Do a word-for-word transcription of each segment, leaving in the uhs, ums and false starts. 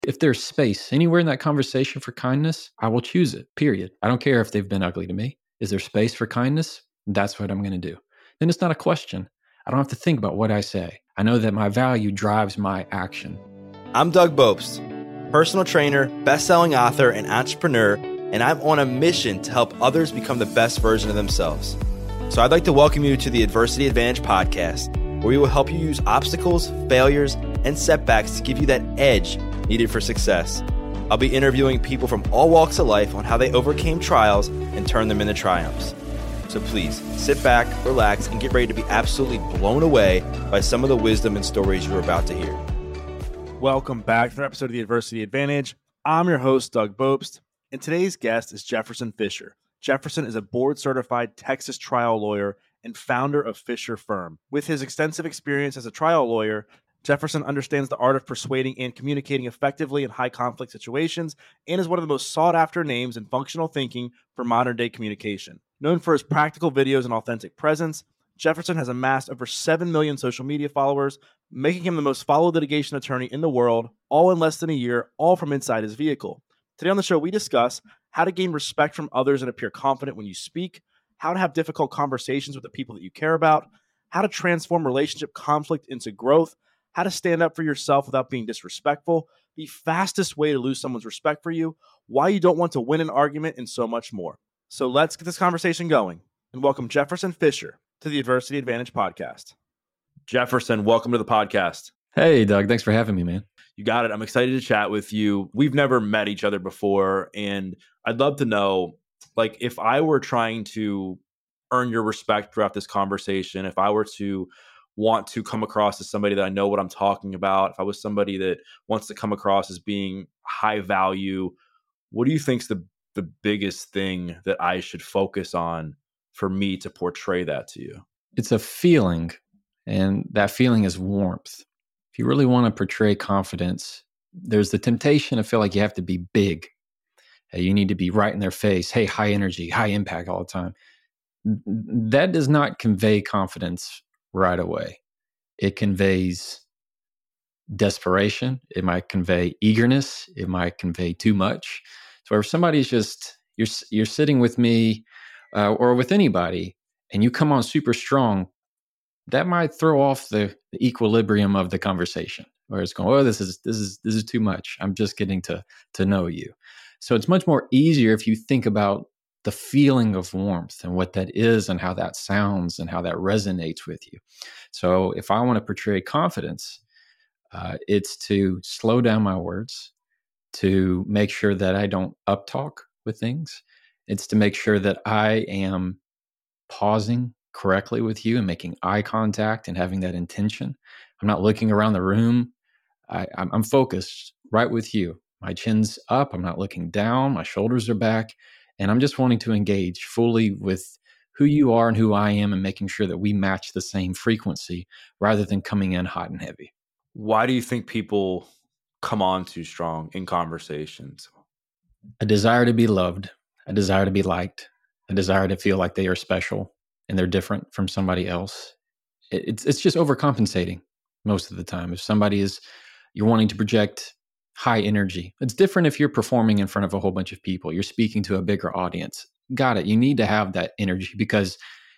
If there's space anywhere in that conversation for kindness, I will choose it, period. I don't care if they've been ugly to me. Is there space for kindness? That's what I'm going to do. Then it's not a question. I don't have to think about what I say. I know that my value drives my action. I'm Doug Bopst, personal trainer, best-selling author, and entrepreneur, and I'm on a mission to help others become the best version of themselves. So I'd like to welcome you to the Adversity Advantage podcast, where we will help you use obstacles, failures, and setbacks to give you that edge needed for success. I'll be interviewing people from all walks of life on how they overcame trials and turned them into triumphs. So please sit back, relax, and get ready to be absolutely blown away by some of the wisdom and stories you're about to hear. Welcome back to another episode of the Adversity Advantage. I'm your host, Doug Bopst, and today's guest is Jefferson Fisher. Jefferson is a board-certified Texas trial lawyer and founder of Fisher Firm. With his extensive experience as a trial lawyer, Jefferson understands the art of persuading and communicating effectively in high-conflict situations and is one of the most sought-after names in functional thinking for modern-day communication. Known for his practical videos and authentic presence, Jefferson has amassed over seven million social media followers, making him the most followed litigation attorney in the world, all in less than a year, all from inside his vehicle. Today on the show, we discuss how to gain respect from others and appear confident when you speak, how to have difficult conversations with the people that you care about, how to transform relationship conflict into growth, how to stand up for yourself without being disrespectful, the fastest way to lose someone's respect for you, why you don't want to win an argument, and so much more. So let's get this conversation going and welcome Jefferson Fisher to the Adversity Advantage podcast. Jefferson, welcome to the podcast. Hey, Doug. Thanks for having me, man. You got it. I'm excited to chat with you. We've never met each other before, and I'd love to know, like, if I were trying to earn your respect throughout this conversation, if I were to want to come across as somebody that I know what I'm talking about, if I was somebody that wants to come across as being high value, what do you think's the the biggest thing that I should focus on for me to portray that to you? It's a feeling, and that feeling is warmth. If you really want to portray confidence, there's the temptation to feel like you have to be big. Hey, you need to be right in their face. Hey, high energy, high impact all the time. That does not convey confidence right away. It conveys desperation. It might convey eagerness. It might convey too much. So if somebody's just, you're you're sitting with me uh, or with anybody and you come on super strong, that might throw off the, the equilibrium of the conversation, where it's going, oh, this is this is this is too much. I'm just getting to to know you. So it's much more easier if you think about the feeling of warmth and what that is and how that sounds and how that resonates with you. So if I want to portray confidence, uh, it's to slow down my words, to make sure that I don't uptalk with things. It's to make sure that I am pausing correctly with you and making eye contact and having that intention. I'm not looking around the room. I, I'm, I'm focused right with you. My chin's up. I'm not looking down. My shoulders are back. And I'm just wanting to engage fully with who you are and who I am and making sure that we match the same frequency rather than coming in hot and heavy. Why do you think people come on too strong in conversations? A desire to be loved, a desire to be liked, a desire to feel like they are special and they're different from somebody else. It, it's it's just overcompensating most of the time. If somebody is, you're wanting to project high energy. It's different if you're performing in front of a whole bunch of people. You're speaking to a bigger audience. Got it. You need to have that energy because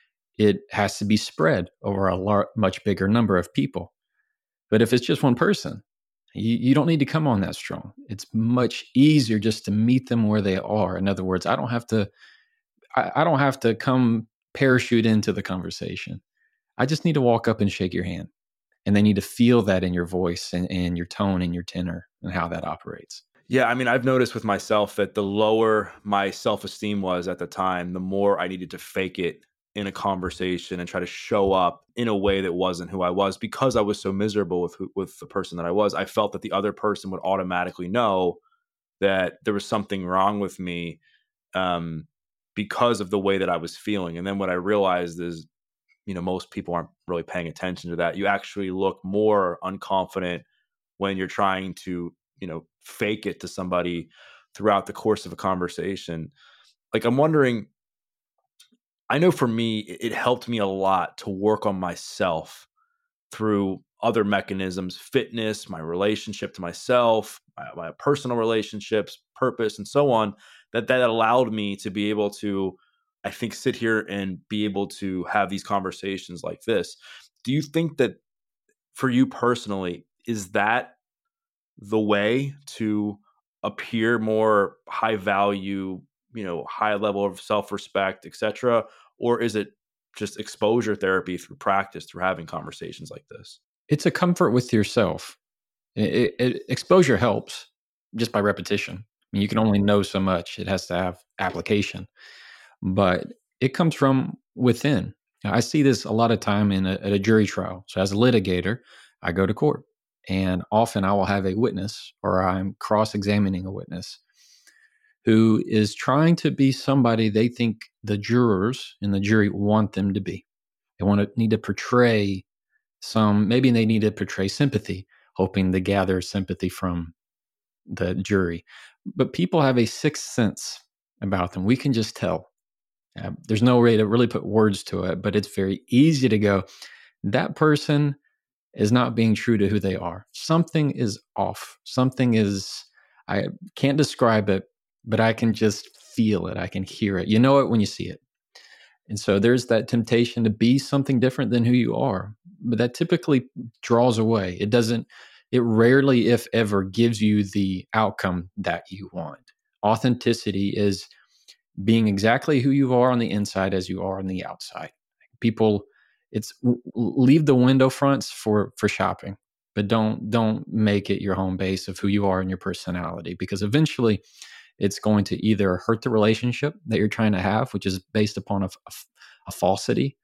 it has to be spread over a lar- much bigger number of people. But if it's just one person, you, you don't need to come on that strong. It's much easier just to meet them where they are. In other words, I don't have to, I, I don't have to come parachute into the conversation. I just need to walk up and shake your hand. And they need to feel that in your voice and, and your tone and your tenor and how that operates. Yeah, I mean, I've noticed with myself that the lower my self-esteem was at the time, the more I needed to fake it in a conversation and try to show up in a way that wasn't who I was because I was so miserable with who, with the person that I was. I felt that the other person would automatically know that there was something wrong with me um, because of the way that I was feeling. And then what I realized is, you know, most people aren't really paying attention to that. You actually look more unconfident when you're trying to, you know, fake it to somebody throughout the course of a conversation. Like, I'm wondering, I know for me, it helped me a lot to work on myself through other mechanisms, fitness, my relationship to myself, my, my personal relationships, purpose, and so on, that that allowed me to be able to, I think, sit here and be able to have these conversations like this. Do you think that for you personally, is that the way to appear more high value, you know, high level of self-respect, et cetera? Or is it just exposure therapy through practice, through having conversations like this? It's a comfort with yourself. It, it, exposure helps just by repetition. I mean, you can only know so much. It has to have application, but it comes from within. I see this a lot of time in a, at a jury trial. So as a litigator, I go to court, and often I will have a witness, or I'm cross-examining a witness who is trying to be somebody they think the jurors in the jury want them to be. They want to need to portray some, maybe they need to portray sympathy, hoping to gather sympathy from the jury. But people have a sixth sense about them. We can just tell. Uh, there's no way to really put words to it, but it's very easy to go, that person is not being true to who they are. Something is off. Something is, I can't describe it, but I can just feel it. I can hear it. You know it when you see it. And so there's that temptation to be something different than who you are, but that typically draws away. It doesn't, it rarely, if ever, gives you the outcome that you want. Authenticity is being exactly who you are on the inside as you are on the outside. People, it's leave the window fronts for for shopping, but don't don't make it your home base of who you are and your personality, because eventually it's going to either hurt the relationship that you're trying to have, which is based upon a, a, a falsity,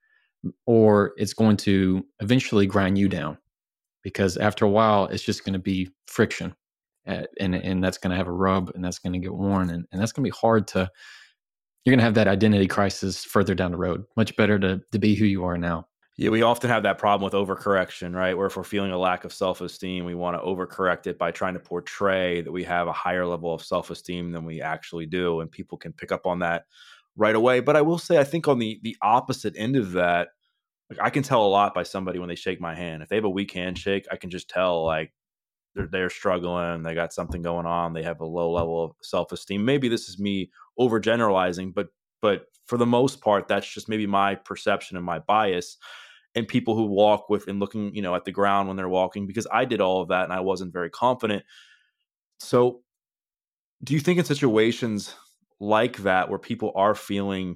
or it's going to eventually grind you down, because after a while it's just going to be friction, uh, and and that's going to have a rub, and that's going to get worn, and, and that's going to be hard to, you're going to have that identity crisis further down the road. Much better to to be who you are now. Yeah, we often have that problem with overcorrection, right? Where if we're feeling a lack of self-esteem, we want to overcorrect it by trying to portray that we have a higher level of self-esteem than we actually do. And people can pick up on that right away. But I will say, I think on the the opposite end of that, like, I can tell a lot by somebody when they shake my hand. If they have a weak handshake, I can just tell, like, they're, they're struggling, they got something going on, they have a low level of self-esteem. Maybe this is me overgeneralizing, but but for the most part, that's just maybe my perception and my bias. And people who walk with and looking, you know, at the ground when they're walking, because I did all of that and I wasn't very confident. So do you think in situations like that, where people are feeling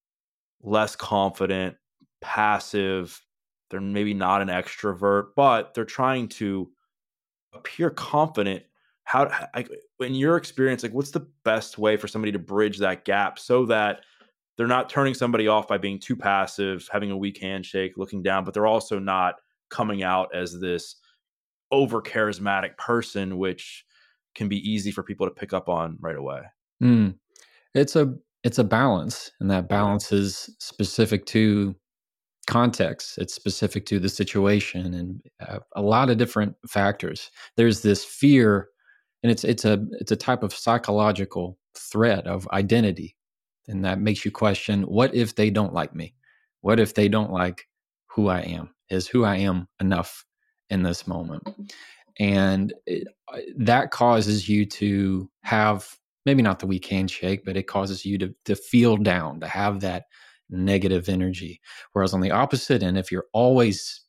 less confident, passive, they're maybe not an extrovert, but they're trying to appear confident, how, I, in your experience, like, what's the best way for somebody to bridge that gap so that they're not turning somebody off by being too passive, having a weak handshake, looking down, but they're also not coming out as this over charismatic person, which can be easy for people to pick up on right away? Mm. It's a it's a balance, and that balance is specific to context. It's specific to the situation, and uh, a lot of different factors. There's this fear, and it's it's a it's a type of psychological threat of identity. And that makes you question, what if they don't like me? What if they don't like who I am? Is who I am enough in this moment? And it, that causes you to have, maybe not the weak handshake, but it causes you to, to feel down, to have that negative energy. Whereas on the opposite end, if you're always,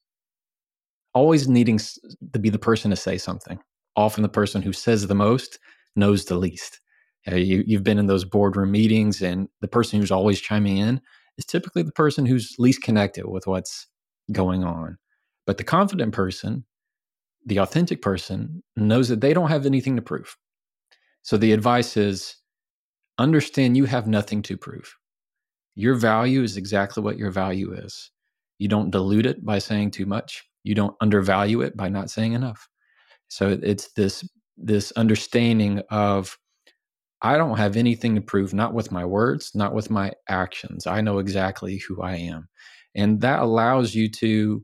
always needing to be the person to say something, often the person who says the most knows the least. Uh, you, you've been in those boardroom meetings, and the person who's always chiming in is typically the person who's least connected with what's going on. But the confident person, the authentic person, knows that they don't have anything to prove. So the advice is, understand you have nothing to prove. Your value is exactly what your value is. You don't dilute it by saying too much. You don't undervalue it by not saying enough. So it's this, this understanding of, I don't have anything to prove, not with my words, not with my actions. I know exactly who I am. And that allows you to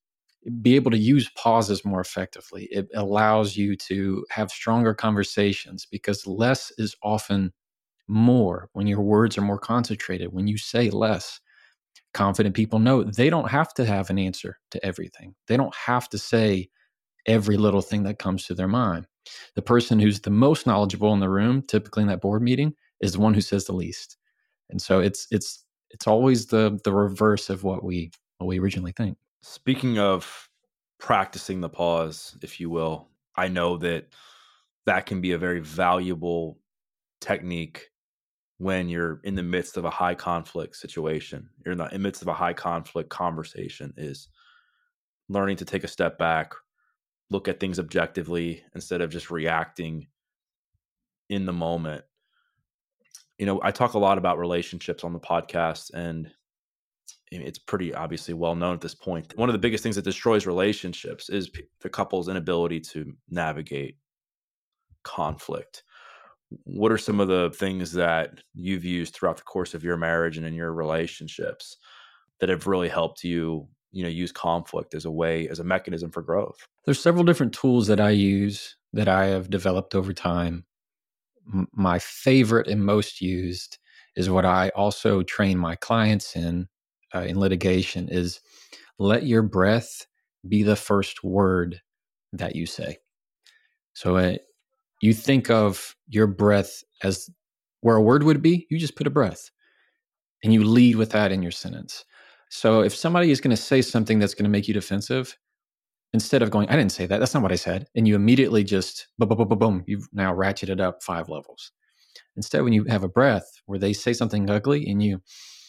be able to use pauses more effectively. It allows you to have stronger conversations, because less is often more when your words are more concentrated. When you say less, Confident people know they don't have to have an answer to everything. They don't have to say every little thing that comes to their mind. The person who's the most knowledgeable in the room, typically in that board meeting, is the one who says the least. And so it's it's it's always the the reverse of what we what we originally think. Speaking of practicing the pause, if you will, I know that that can be a very valuable technique when you're in the midst of a high conflict situation. You're in the midst of a high conflict conversation, is learning to take a step back, look at things objectively instead of just reacting in the moment. You know, I talk a lot about relationships on the podcast, and it's pretty obviously well known at this point. One of the biggest things that destroys relationships is the couple's inability to navigate conflict. What are some of the things that you've used throughout the course of your marriage and in your relationships that have really helped you, you know, use conflict as a way, as a mechanism for growth? There's several different tools that I use that I have developed over time. M- my favorite and most used is what I also train my clients in, uh, in litigation, is let your breath be the first word that you say. So uh, you think of your breath as where a word would be, you just put a breath and you lead with that in your sentence. So if somebody is going to say something that's going to make you defensive, instead of going, I didn't say that, that's not what I said, and you immediately just, boom, boom, boom, boom, you've now ratcheted up five levels. Instead, when you have a breath where they say something ugly and you,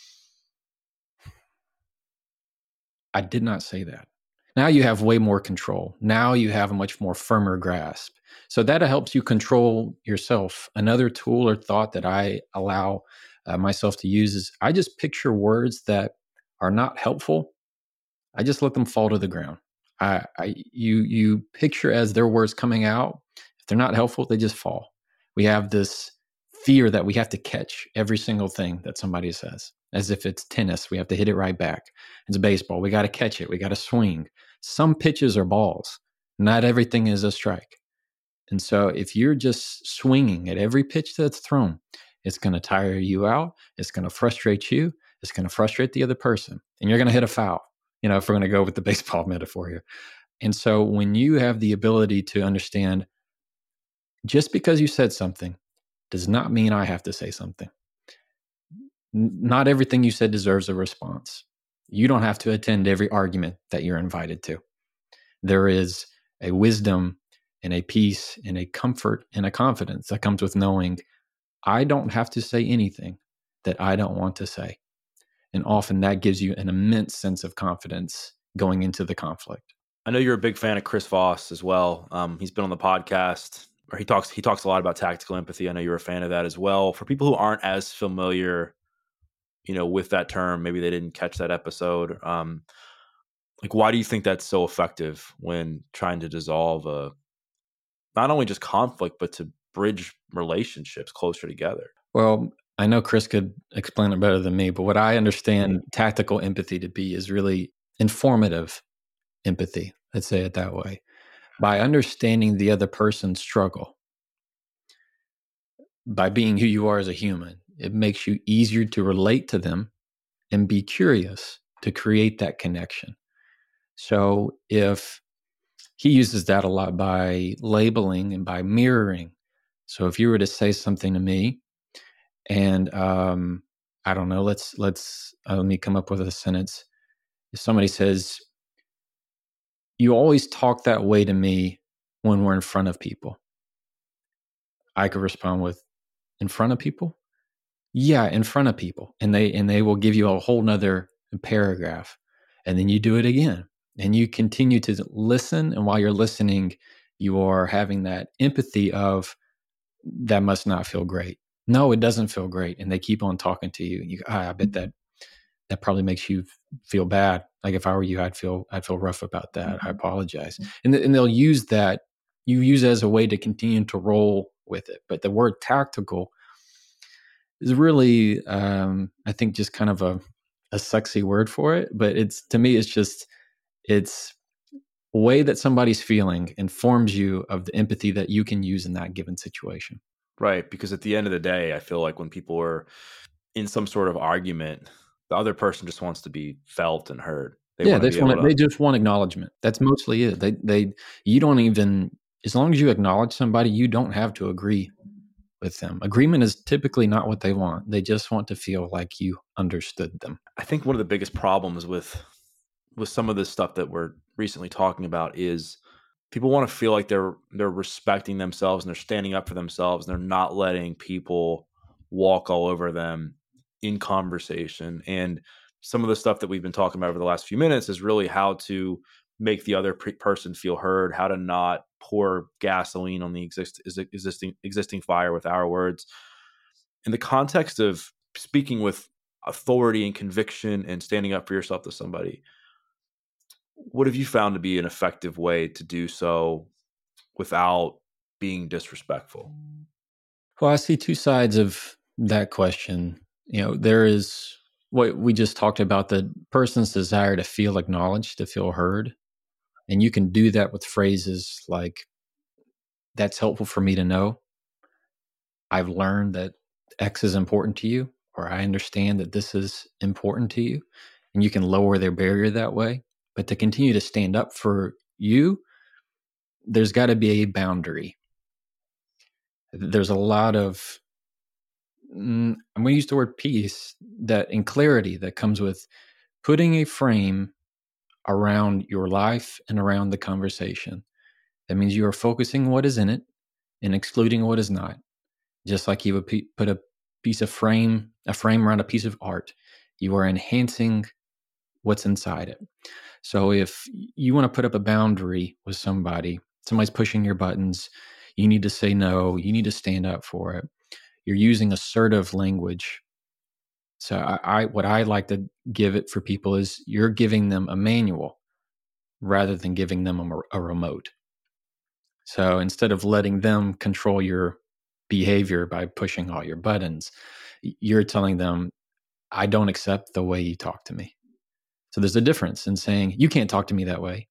I did not say that. Now you have way more control. Now you have a much more firmer grasp. So that helps you control yourself. Another tool or thought that I allow uh, myself to use is I just picture words that are not helpful. I just let them fall to the ground. I, I you you picture as their words coming out. If they're not helpful, they just fall. We have this fear that we have to catch every single thing that somebody says, as if it's tennis. We have to hit it right back. It's baseball. We got to catch it. We got to swing. Some pitches are balls. Not everything is a strike. And so if you're just swinging at every pitch that's thrown, it's going to tire you out. It's going to frustrate you. It's going to frustrate the other person. And you're going to hit a foul, you know, if we're going to go with the baseball metaphor here. And so when you have the ability to understand, just because you said something does not mean I have to say something. N- not everything you said deserves a response. You don't have to attend every argument that you're invited to. There is a wisdom and a peace and a comfort and a confidence that comes with knowing I don't have to say anything that I don't want to say. And often that gives you an immense sense of confidence going into the conflict. I know you're a big fan of Chris Voss as well. Um, he's been on the podcast, or he talks he talks a lot about tactical empathy. I know you're a fan of that as well. For people who aren't as familiar, you know, with that term, maybe they didn't catch that episode. Um, like, why do you think that's so effective when trying to dissolve a not only just conflict, but to bridge relationships closer together? Well, I know Chris could explain it better than me, but what I understand tactical empathy to be is really informative empathy. Let's say it that way. By understanding the other person's struggle, by being who you are as a human, it makes you easier to relate to them and be curious to create that connection. So if he uses that a lot by labeling and by mirroring. So if you were to say something to me, and um, I don't know, let's let's uh, let me come up with a sentence. If somebody says, "You always talk that way to me when we're in front of people," I could respond with, "In front of people?" Yeah, in front of people, and they and they will give you a whole nother paragraph, and then you do it again, and you continue to listen. And while you're listening, you are having that empathy of that must not feel great. No, it doesn't feel great, and they keep on talking to you. You, ah, I bet that that probably makes you feel bad. Like if I were you, I'd feel I'd feel rough about that. Mm-hmm. I apologize, and th- and they'll use that. You use it as a way to continue to roll with it. But the word tactical is really, um, I think, just kind of a, a sexy word for it. But it's, to me, it's just, it's a way that somebody's feeling informs you of the empathy that you can use in that given situation. Right. Because at the end of the day, I feel like when people are in some sort of argument, The other person just wants to be felt and heard. They Yeah, want they to just be able want they to. just want acknowledgement. That's mostly it. They they you don't even, as long as you acknowledge somebody, you don't have to agree with them. Agreement is typically not what they want. They just want to feel like you understood them. I think one of the biggest problems with with some of this stuff that we're recently talking about is people want to feel like they're they're respecting themselves and they're standing up for themselves and they're not letting people walk all over them in conversation. And some of the stuff that we've been talking about over the last few minutes is really how to make the other pre- person feel heard, how to not pour gasoline on the exist- existing existing fire with our words. In the context of speaking with authority and conviction and standing up for yourself to somebody, what have you found to be an effective way to do so without being disrespectful? Well, I see two sides of that question. You know, there is what we just talked about, the person's desire to feel acknowledged, to feel heard. And you can do that with phrases like, that's helpful for me to know. I've learned that X is important to you, or I understand that this is important to you. And you can lower their barrier that way. But to continue to stand up for you, there's got to be a boundary. There's a lot of, mm, I'm going to use the word peace, that and clarity that comes with putting a frame around your life and around the conversation. That means you are focusing what is in it and excluding what is not. Just like you would pe- put a piece of frame, a frame around a piece of art, you are enhancing what's inside it. So if you want to put up a boundary with somebody, somebody's pushing your buttons, you need to say no, you need to stand up for it. You're using assertive language. So I, I what I like to give it for people is you're giving them a manual rather than giving them a, a remote. So instead of letting them control your behavior by pushing all your buttons, you're telling them, I don't accept the way you talk to me. So there's a difference in saying, you can't talk to me that way.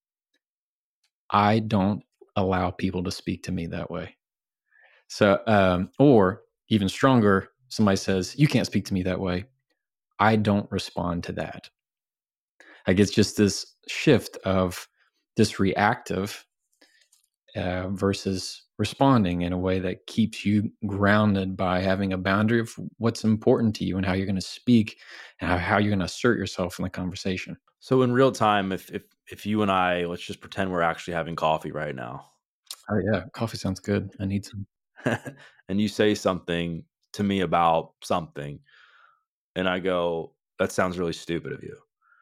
I don't allow people to speak to me that way. So, um, or even stronger, somebody says, you can't speak to me that way. I don't respond to that. Like, it's just this shift of this reactive uh, versus responding in a way that keeps you grounded by having a boundary of what's important to you and how you're going to speak and how, how you're going to assert yourself in the conversation. So in real time, if if if you and I, let's just pretend we're actually having coffee right now. Oh yeah, coffee sounds good. I need some. And you say something to me about something, and I go, that sounds really stupid of you.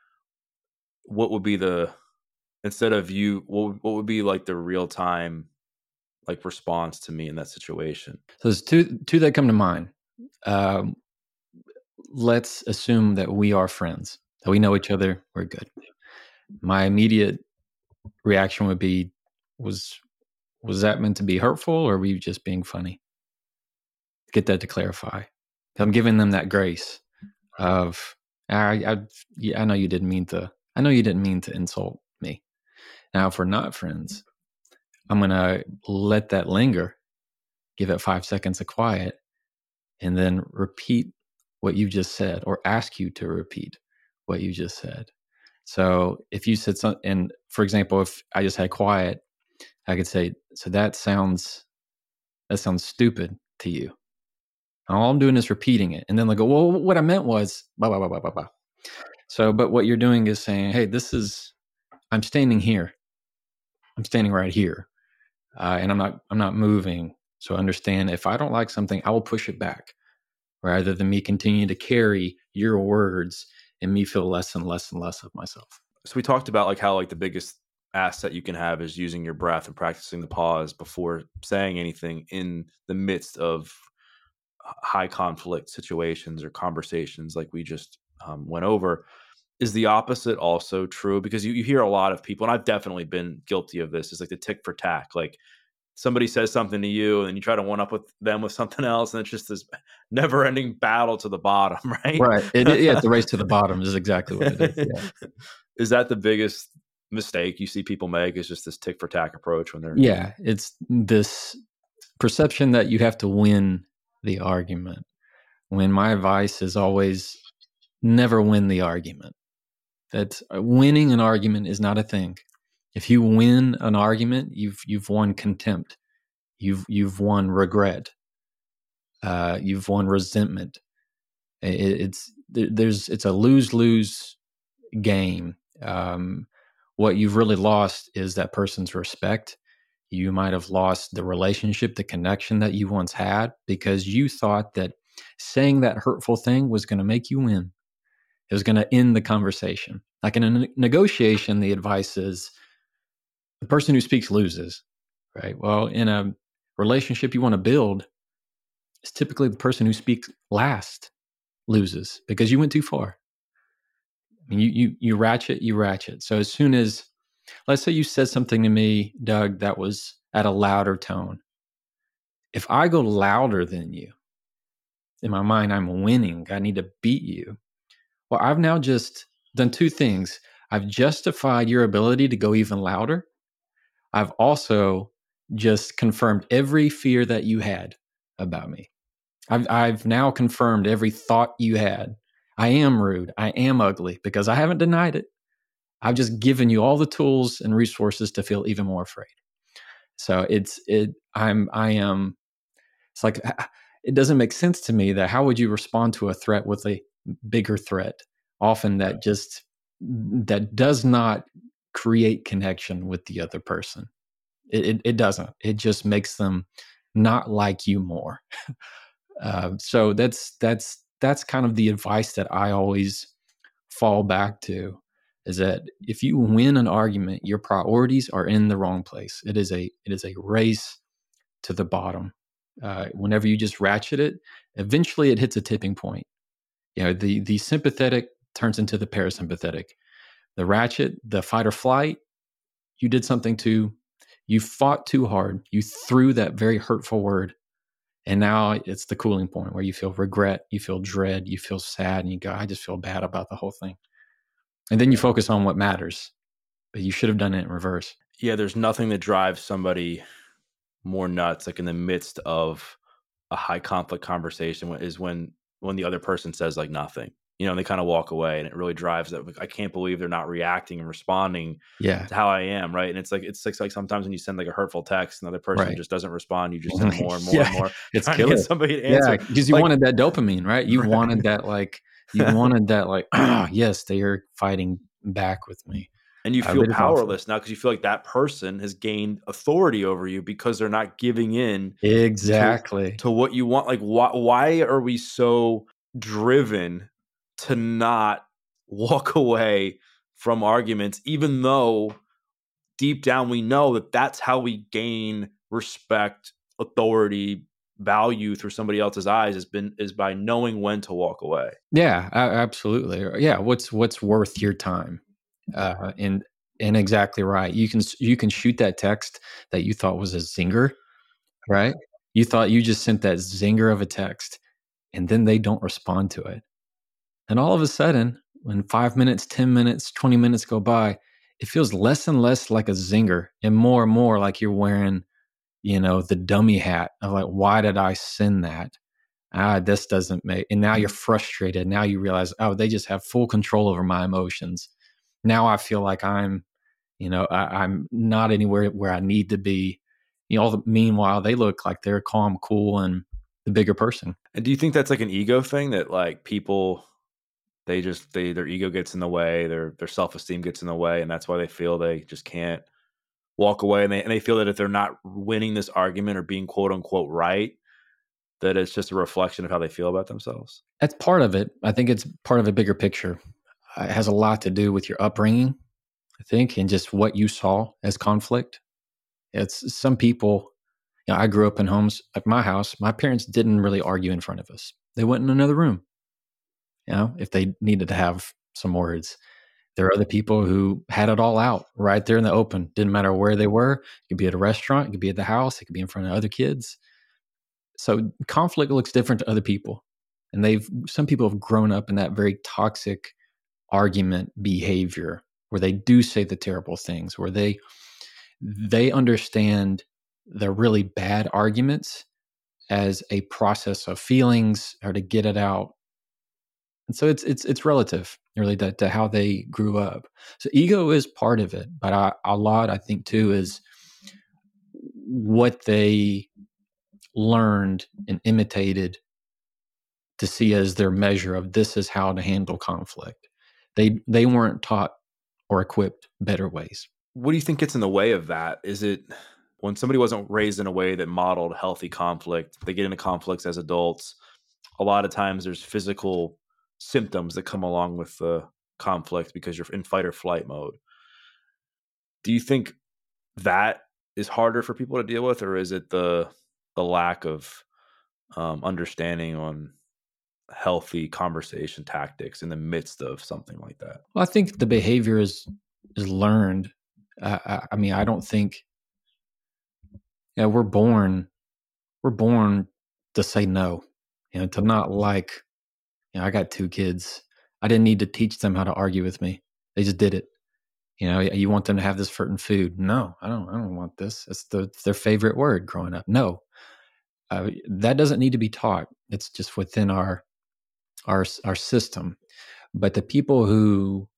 What would be the, instead of you, what, what would be like the real time like response to me in that situation? So there's two two that come to mind. Um, let's assume that we are friends, that we know each other, we're good. My immediate reaction would be, was was that meant to be hurtful, or were you just being funny? Get that to clarify. I'm giving them that grace of, I, I, yeah, I know you didn't mean to, I know you didn't mean to insult me. Now, if we're not friends, I'm going to let that linger, give it five seconds of quiet, and then repeat what you just said, or ask you to repeat what you just said. So if you said something, and for example, if I just had quiet, I could say, so that sounds, that sounds stupid to you. And all I'm doing is repeating it. And then they'll go, well, what I meant was blah, blah, blah, blah, blah, blah. So, but what you're doing is saying, hey, this is, I'm standing here. I'm standing right here. Uh, and I'm not, I'm not moving. So understand, if I don't like something, I will push it back, rather than me continue to carry your words and me feel less and less and less of myself. So we talked about like how like the biggest asset you can have is using your breath and practicing the pause before saying anything in the midst of high conflict situations or conversations like we just um, went over. Is the opposite also true? Because you, you hear a lot of people, and I've definitely been guilty of this, is like the tick for tack. Like somebody says something to you and you try to one up with them with something else, and it's just this never ending battle to the bottom, right? Right. It, yeah, it's a race to the bottom is exactly what it is. Yeah. Is that the biggest mistake you see people make, is just this tick for tack approach when they're... Yeah, it's this perception that you have to win the argument, when my advice is always, never win the argument. That winning an argument is not a thing. If you win an argument, you've you've won contempt. You've you've won regret. Uh, you've won resentment. It, it's there's it's a lose-lose game. Um, what you've really lost is that person's respect. You might have lost the relationship, the connection that you once had, because you thought that saying that hurtful thing was going to make you win. It was going to end the conversation. Like in a ne- negotiation, the advice is the person who speaks loses, right? Well, in a relationship you want to build, it's typically the person who speaks last loses because you went too far. I mean, you you you ratchet, you ratchet. So as soon as, let's say you said something to me, Doug, that was at a louder tone. If I go louder than you, in my mind, I'm winning. I need to beat you. Well, I've now just done two things. I've justified your ability to go even louder. I've also just confirmed every fear that you had about me. I've, I've now confirmed every thought you had. I am rude. I am ugly because I haven't denied it. I've just given you all the tools and resources to feel even more afraid. So it's, it, I'm, I am, it's like, it doesn't make sense to me that how would you respond to a threat with a bigger threat? Often that just, that does not create connection with the other person. It, it, it doesn't. It just makes them not like you more. uh, so that's, that's, that's kind of the advice that I always fall back to, is that if you win an argument, your priorities are in the wrong place. It is a, it is a race to the bottom. Uh, whenever you just ratchet it, eventually it hits a tipping point. You know, the, the sympathetic turns into the parasympathetic. The ratchet, the fight or flight, you did something to, you fought too hard. You threw that very hurtful word. And now it's the cooling point where you feel regret, you feel dread, you feel sad, and you go, I just feel bad about the whole thing. And then you focus on what matters, but you should have done it in reverse. Yeah, there's nothing that drives somebody more nuts, like in the midst of a high conflict conversation, is when when the other person says like nothing, you know, and they kind of walk away, and it really drives that. Like, I can't believe they're not reacting and responding yeah. to how I am, right? And it's like it's like, like sometimes when you send like a hurtful text, and the other person right. just doesn't respond, you just send more and more yeah. and more. It's killer. Somebody to answer. Yeah, because you like, wanted that dopamine, right? You right. wanted that, like you wanted that, like ah, yes, they are fighting back with me. And you feel uh, powerless now because you feel like that person has gained authority over you because they're not giving in exactly to, to what you want. Like, why, why are we so driven to not walk away from arguments, even though deep down we know that that's how we gain respect, authority, value through somebody else's eyes, has been is by knowing when to walk away. Yeah, absolutely. Yeah, what's what's worth your time? Uh, and and exactly right. You can you can shoot that text that you thought was a zinger, right? You thought you just sent that zinger of a text, and then they don't respond to it. And all of a sudden, when five minutes, ten minutes, twenty minutes go by, it feels less and less like a zinger and more and more like you're wearing, you know, the dummy hat of like, why did I send that? Ah, this doesn't make, and now you're frustrated. Now you realize, oh, they just have full control over my emotions. Now I feel like I'm, you know, I, I'm not anywhere where I need to be. You know, all the, meanwhile, they look like they're calm, cool, and the bigger person. And do you think that's like an ego thing, that like people, they just, they, their ego gets in the way, their, their self-esteem gets in the way, and that's why they feel they just can't walk away. And they, and they feel that if they're not winning this argument or being quote unquote right, that it's just a reflection of how they feel about themselves? That's part of it. I think it's part of a bigger picture. It has a lot to do with your upbringing, I think, and just what you saw as conflict. It's some people, you know, I grew up in homes like my house. My parents didn't really argue in front of us. They went in another room, you know, if they needed to have some words. There are other people who had it all out right there in the open. Didn't matter where they were. It could be at a restaurant. It could be at the house. It could be in front of other kids. So conflict looks different to other people. And they've, some people have grown up in that very toxic argument behavior where they do say the terrible things, where they, they understand the really bad arguments as a process of feelings or to get it out And so it's it's it's relative, really, to, to how they grew up. So ego is part of it, but I, a lot, I think, too, is what they learned and imitated to see as their measure of this is how to handle conflict. They they weren't taught or equipped better ways. What do you think gets in the way of that? Is it when somebody wasn't raised in a way that modeled healthy conflict, they get into conflicts as adults? A lot of times there's physical symptoms that come along with the conflict because you're in fight or flight mode. Do you think that is harder for people to deal with, or is it the the lack of um, understanding on healthy conversation tactics in the midst of something like that? Well, I think the behavior is is learned. Uh, I, I mean, I don't think, you know, we're born we're born to say no, you know, to not like. You know, I got two kids. I didn't need to teach them how to argue with me. They just did it. You know, you want them to have this certain food. No, I don't. I don't want this. It's, the, it's their favorite word growing up. No, uh, that doesn't need to be taught. It's just within our our our system. But the people who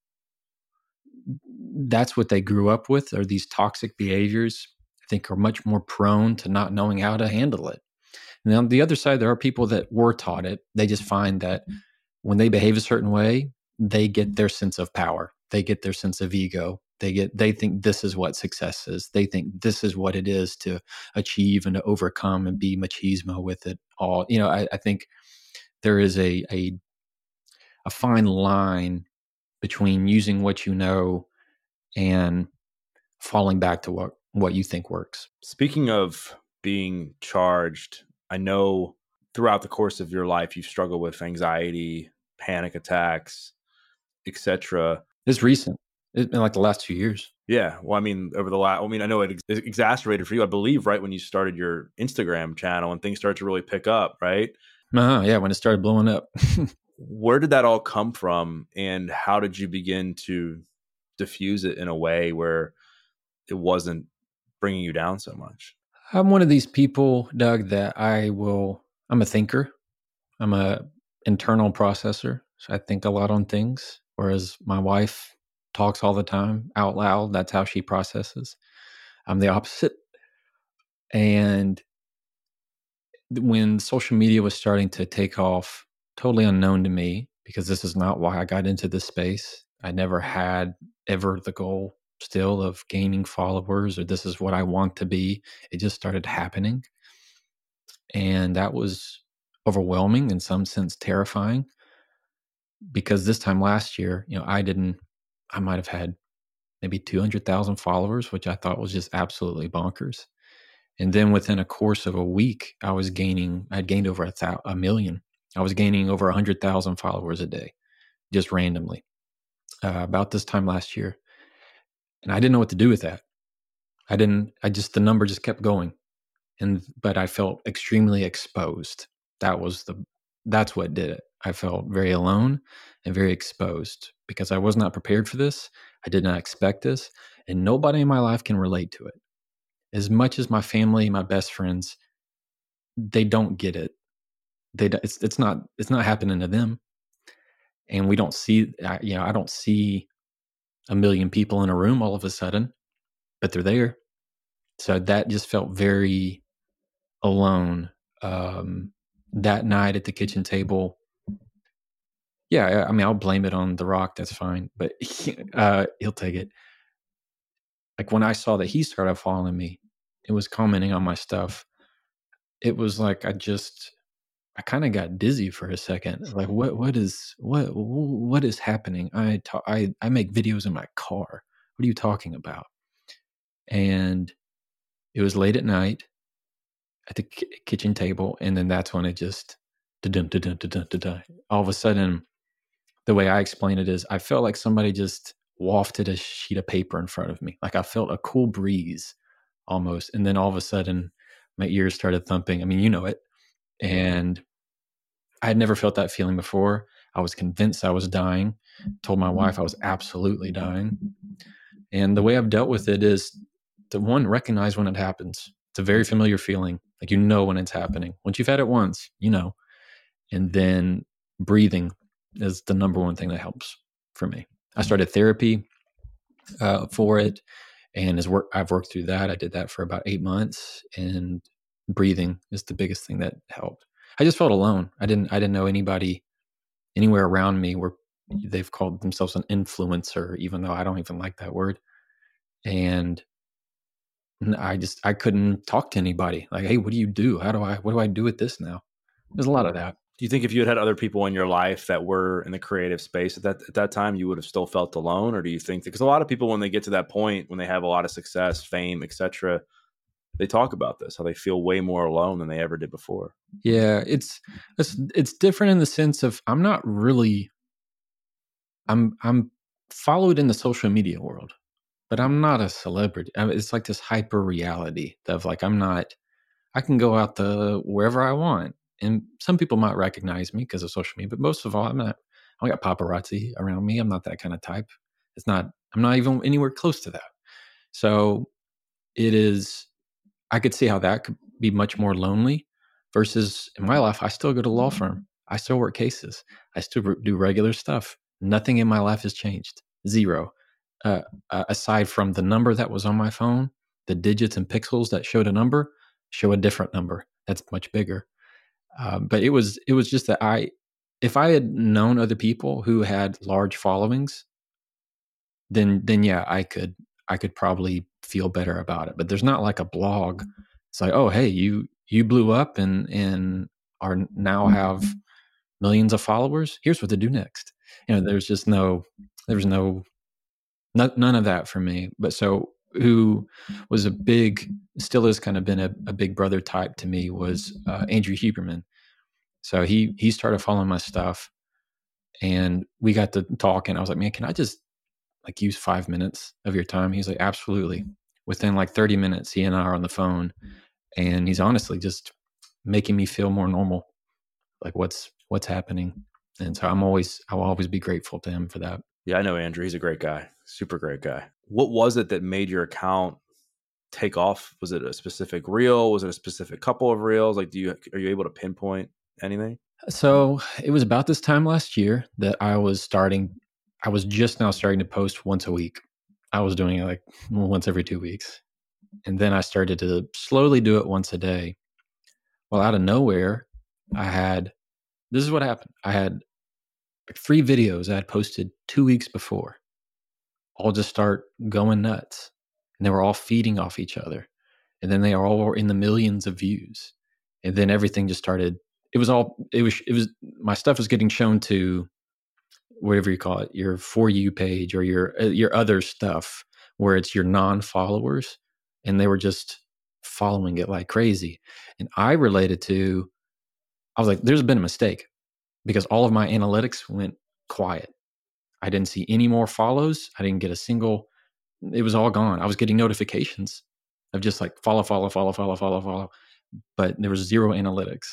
that's what they grew up with are these toxic behaviors, I think, are much more prone to not knowing how to handle it. And on the other side, there are people that were taught it. They just find that when they behave a certain way, they get their sense of power. They get their sense of ego. They get, they think this is what success is. They think this is what it is to achieve and to overcome and be machismo with it all. You know, I, I think there is a, a, a fine line between using what you know and falling back to what, what you think works. Speaking of being charged, I know throughout the course of your life, you've struggled with anxiety, panic attacks, et cetera. It's recent. It's been like the last two years. Yeah. Well, I mean, over the last, I mean, I know it, ex- it exacerbated for you, I believe, right when you started your Instagram channel and things started to really pick up, right? Uh-huh, yeah, when it started blowing up. Where did that all come from? And how did you begin to diffuse it in a way where it wasn't bringing you down so much? I'm one of these people, Doug, that I will, I'm a thinker. I'm a internal processor. So I think a lot on things, whereas my wife talks all the time out loud. That's how she processes. I'm the opposite. And when social media was starting to take off, totally unknown to me, because this is not why I got into this space. I never had ever the goal still of gaining followers, or this is what I want to be. It just started happening. And that was overwhelming, in some sense terrifying, because this time last year, you know, I didn't, I might have had maybe two hundred thousand followers, which I thought was just absolutely bonkers. And then within a course of a week, I was gaining, I'd gained over a, thou, a million. I was gaining over one hundred thousand followers a day, just randomly, uh, about this time last year. And I didn't know what to do with that. I didn't, I just, the number just kept going. And, but I felt extremely exposed. That was the, that's what did it. I felt very alone and very exposed because I was not prepared for this. I did not expect this. And nobody in my life can relate to it. As much as my family, my best friends, they don't get it. They, it's, it's not, it's not happening to them. And we don't see, you know, I don't see a million people in a room all of a sudden, but they're there. So that just felt very alone. Um, that night at the kitchen table, yeah, I mean, I'll blame it on The Rock. That's fine, but he, uh, he'll take it. Like when I saw that he started following me, it was commenting on my stuff. It was like I just, I kind of got dizzy for a second. Like, what, what is, what, what is happening? I talk, I, I make videos in my car. What are you talking about? And it was late at night at the k- kitchen table, and then that's when it just, da-dum, da-dum, da-dum, da-dum. All of a sudden, the way I explain it is, I felt like somebody just wafted a sheet of paper in front of me. Like I felt a cool breeze almost, and then all of a sudden, my ears started thumping. I mean, you know it, and I had never felt that feeling before. I was convinced I was dying. Told my wife I was absolutely dying. And the way I've dealt with it is to, one, recognize when it happens. It's a very familiar feeling. Like, you know when it's happening. Once you've had it once, you know. And then breathing. is the number one thing that helps for me. I started therapy uh, for it, and as work, I've worked through that. I did that for about eight months, and breathing is the biggest thing that helped. I just felt alone. I didn't. I didn't know anybody anywhere around me where they've called themselves an influencer, even though I don't even like that word. And I just I couldn't talk to anybody. Like, hey, what do you do? How do I? What do I do with this now? There's a lot of that. Do you think if you had had other people in your life that were in the creative space at that at that time, you would have still felt alone? Or do you think, because a lot of people, when they get to that point, when they have a lot of success, fame, et cetera, they talk about this, how they feel way more alone than they ever did before. Yeah, it's it's it's different in the sense of I'm not really I'm I'm followed in the social media world, but I'm not a celebrity. I mean, it's like this hyper reality of like I'm not. I can go out the wherever I want, and some people might recognize me because of social media. But most of all, I'm not. I don't got paparazzi around me. I'm not that kind of type. It's not. I'm not even anywhere close to that. So it is. I could see how that could be much more lonely. Versus in my life, I still go to law firm. I still work cases. I still do regular stuff. Nothing in my life has changed. Zero. Uh, uh, aside from the number that was on my phone, the digits and pixels that showed a number show a different number that's much bigger. Um, but it was it was just that I, if I had known other people who had large followings, then then yeah, I could I could probably feel better about it. But there's not like a blog. It's like, oh, hey, you you blew up and and are now have millions of followers. Here's what to do next. You know, there's just no there's no not, none of that for me. But so who was a big, still has kind of been a, a big brother type to me was uh, Andrew Huberman. So he he started following my stuff, and we got to talking. I was like, man, can I just like use five minutes of your time? He's like, absolutely. Within like thirty minutes, he and I are on the phone, and he's honestly just making me feel more normal, like what's what's happening. And so I'm always I'll always be grateful to him for that. Yeah, I know Andrew. He's a great guy. Super great guy. What was it that made your account take off? Was it a specific reel? Was it a specific couple of reels? Like, do you are you able to pinpoint anything? So it was about this time last year that I was starting. I was just now starting to post once a week. I was doing it like once every two weeks. And then I started to slowly do it once a day. Well, out of nowhere, I had, this is what happened. I had like three videos I had posted two weeks before all just start going nuts. And they were all feeding off each other. And then they are all in the millions of views. And then everything just started, it was all, it was, it was, my stuff was getting shown to whatever you call it, your For You page or your, uh, your other stuff where it's your non-followers. And they were just following it like crazy. And I related to, I was like, there's been a mistake because all of my analytics went quiet. I didn't see any more follows. I didn't get a single, it was all gone. I was getting notifications of just like follow, follow, follow, follow, follow, follow. But there was zero analytics.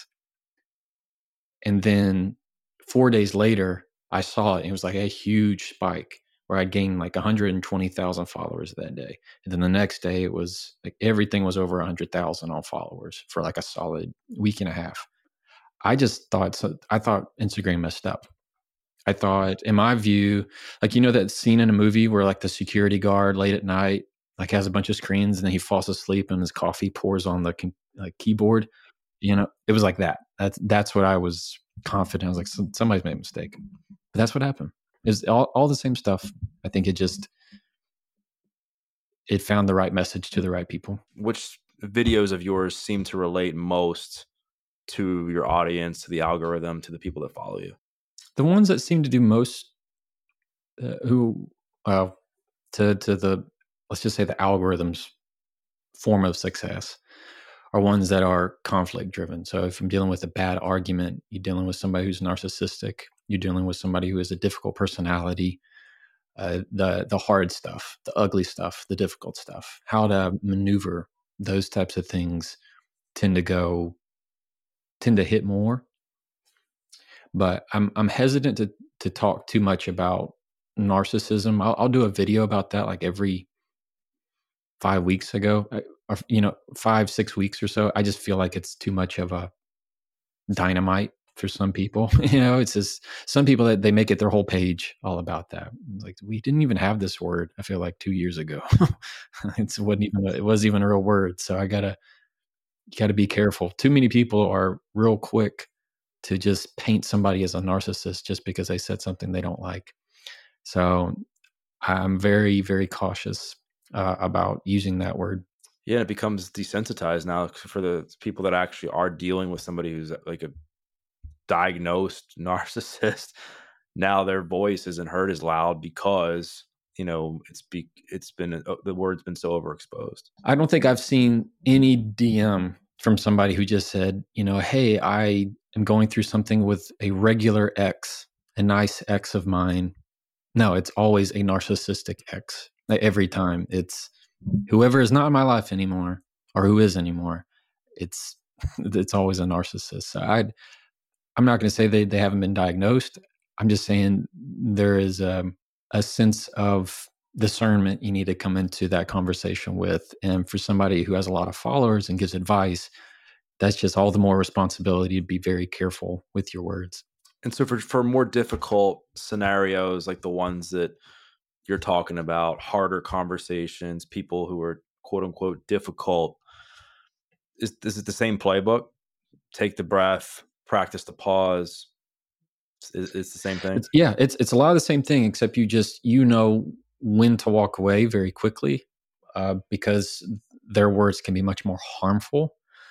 And then four days later, I saw it. It was like a huge spike where I'd gained like one hundred twenty thousand followers that day. And then the next day, it was like everything was over one hundred thousand on followers for like a solid week and a half. I just thought, I thought Instagram messed up. I thought, in my view, like, you know, that scene in a movie where like the security guard late at night, like has a bunch of screens and then he falls asleep and his coffee pours on the like, keyboard. You know, it was like that. That's, that's what I was confident. I was like, somebody's made a mistake. But that's what happened. It's all, all the same stuff. I think it just, it found the right message to the right people. Which videos of yours seem to relate most to your audience, to the algorithm, to the people that follow you? The ones that seem to do most, uh, who, uh, to to the, let's just say the algorithm's form of success, are ones that are conflict driven. So if I'm dealing with a bad argument, you're dealing with somebody who's narcissistic, you're dealing with somebody who has a difficult personality, uh, the the hard stuff, the ugly stuff, the difficult stuff, how to maneuver those types of things tend to go, tend to hit more. But I'm I'm hesitant to to talk too much about narcissism. I'll, I'll do a video about that like every five weeks ago, or you know, five six weeks or so. I just feel like it's too much of a dynamite. for some people. You know, it's just some people that they make it their whole page all about that. It's like, we didn't even have this word, I feel like two years ago. It wasn't even a, it wasn't even a real word. So I gotta gotta be careful. Too many people are real quick to just paint somebody as a narcissist just because they said something they don't like. So I'm very, very cautious uh, about using that word. Yeah, it becomes desensitized now for the people that actually are dealing with somebody who's like a diagnosed narcissist. Now their voice isn't heard as loud because, you know, it's be, it's been, uh, the word's been so overexposed. I don't think I've seen any D M from somebody who just said, you know, hey, I am going through something with a regular ex, a nice ex of mine. No, it's always a narcissistic ex. Like every time it's whoever is not in my life anymore or who is anymore. It's, it's always a narcissist. So I'd, I'm not going to say they, they haven't been diagnosed. I'm just saying there is a, a sense of discernment you need to come into that conversation with. And for somebody who has a lot of followers and gives advice, that's just all the more responsibility to be very careful with your words. And so for, for more difficult scenarios, like the ones that you're talking about, harder conversations, people who are quote unquote difficult, is this is the same playbook? Take the breath, practice the pause. It's, it's the same thing. It's, yeah, it's it's a lot of the same thing, except you just, you know when to walk away very quickly uh, because their words can be much more harmful.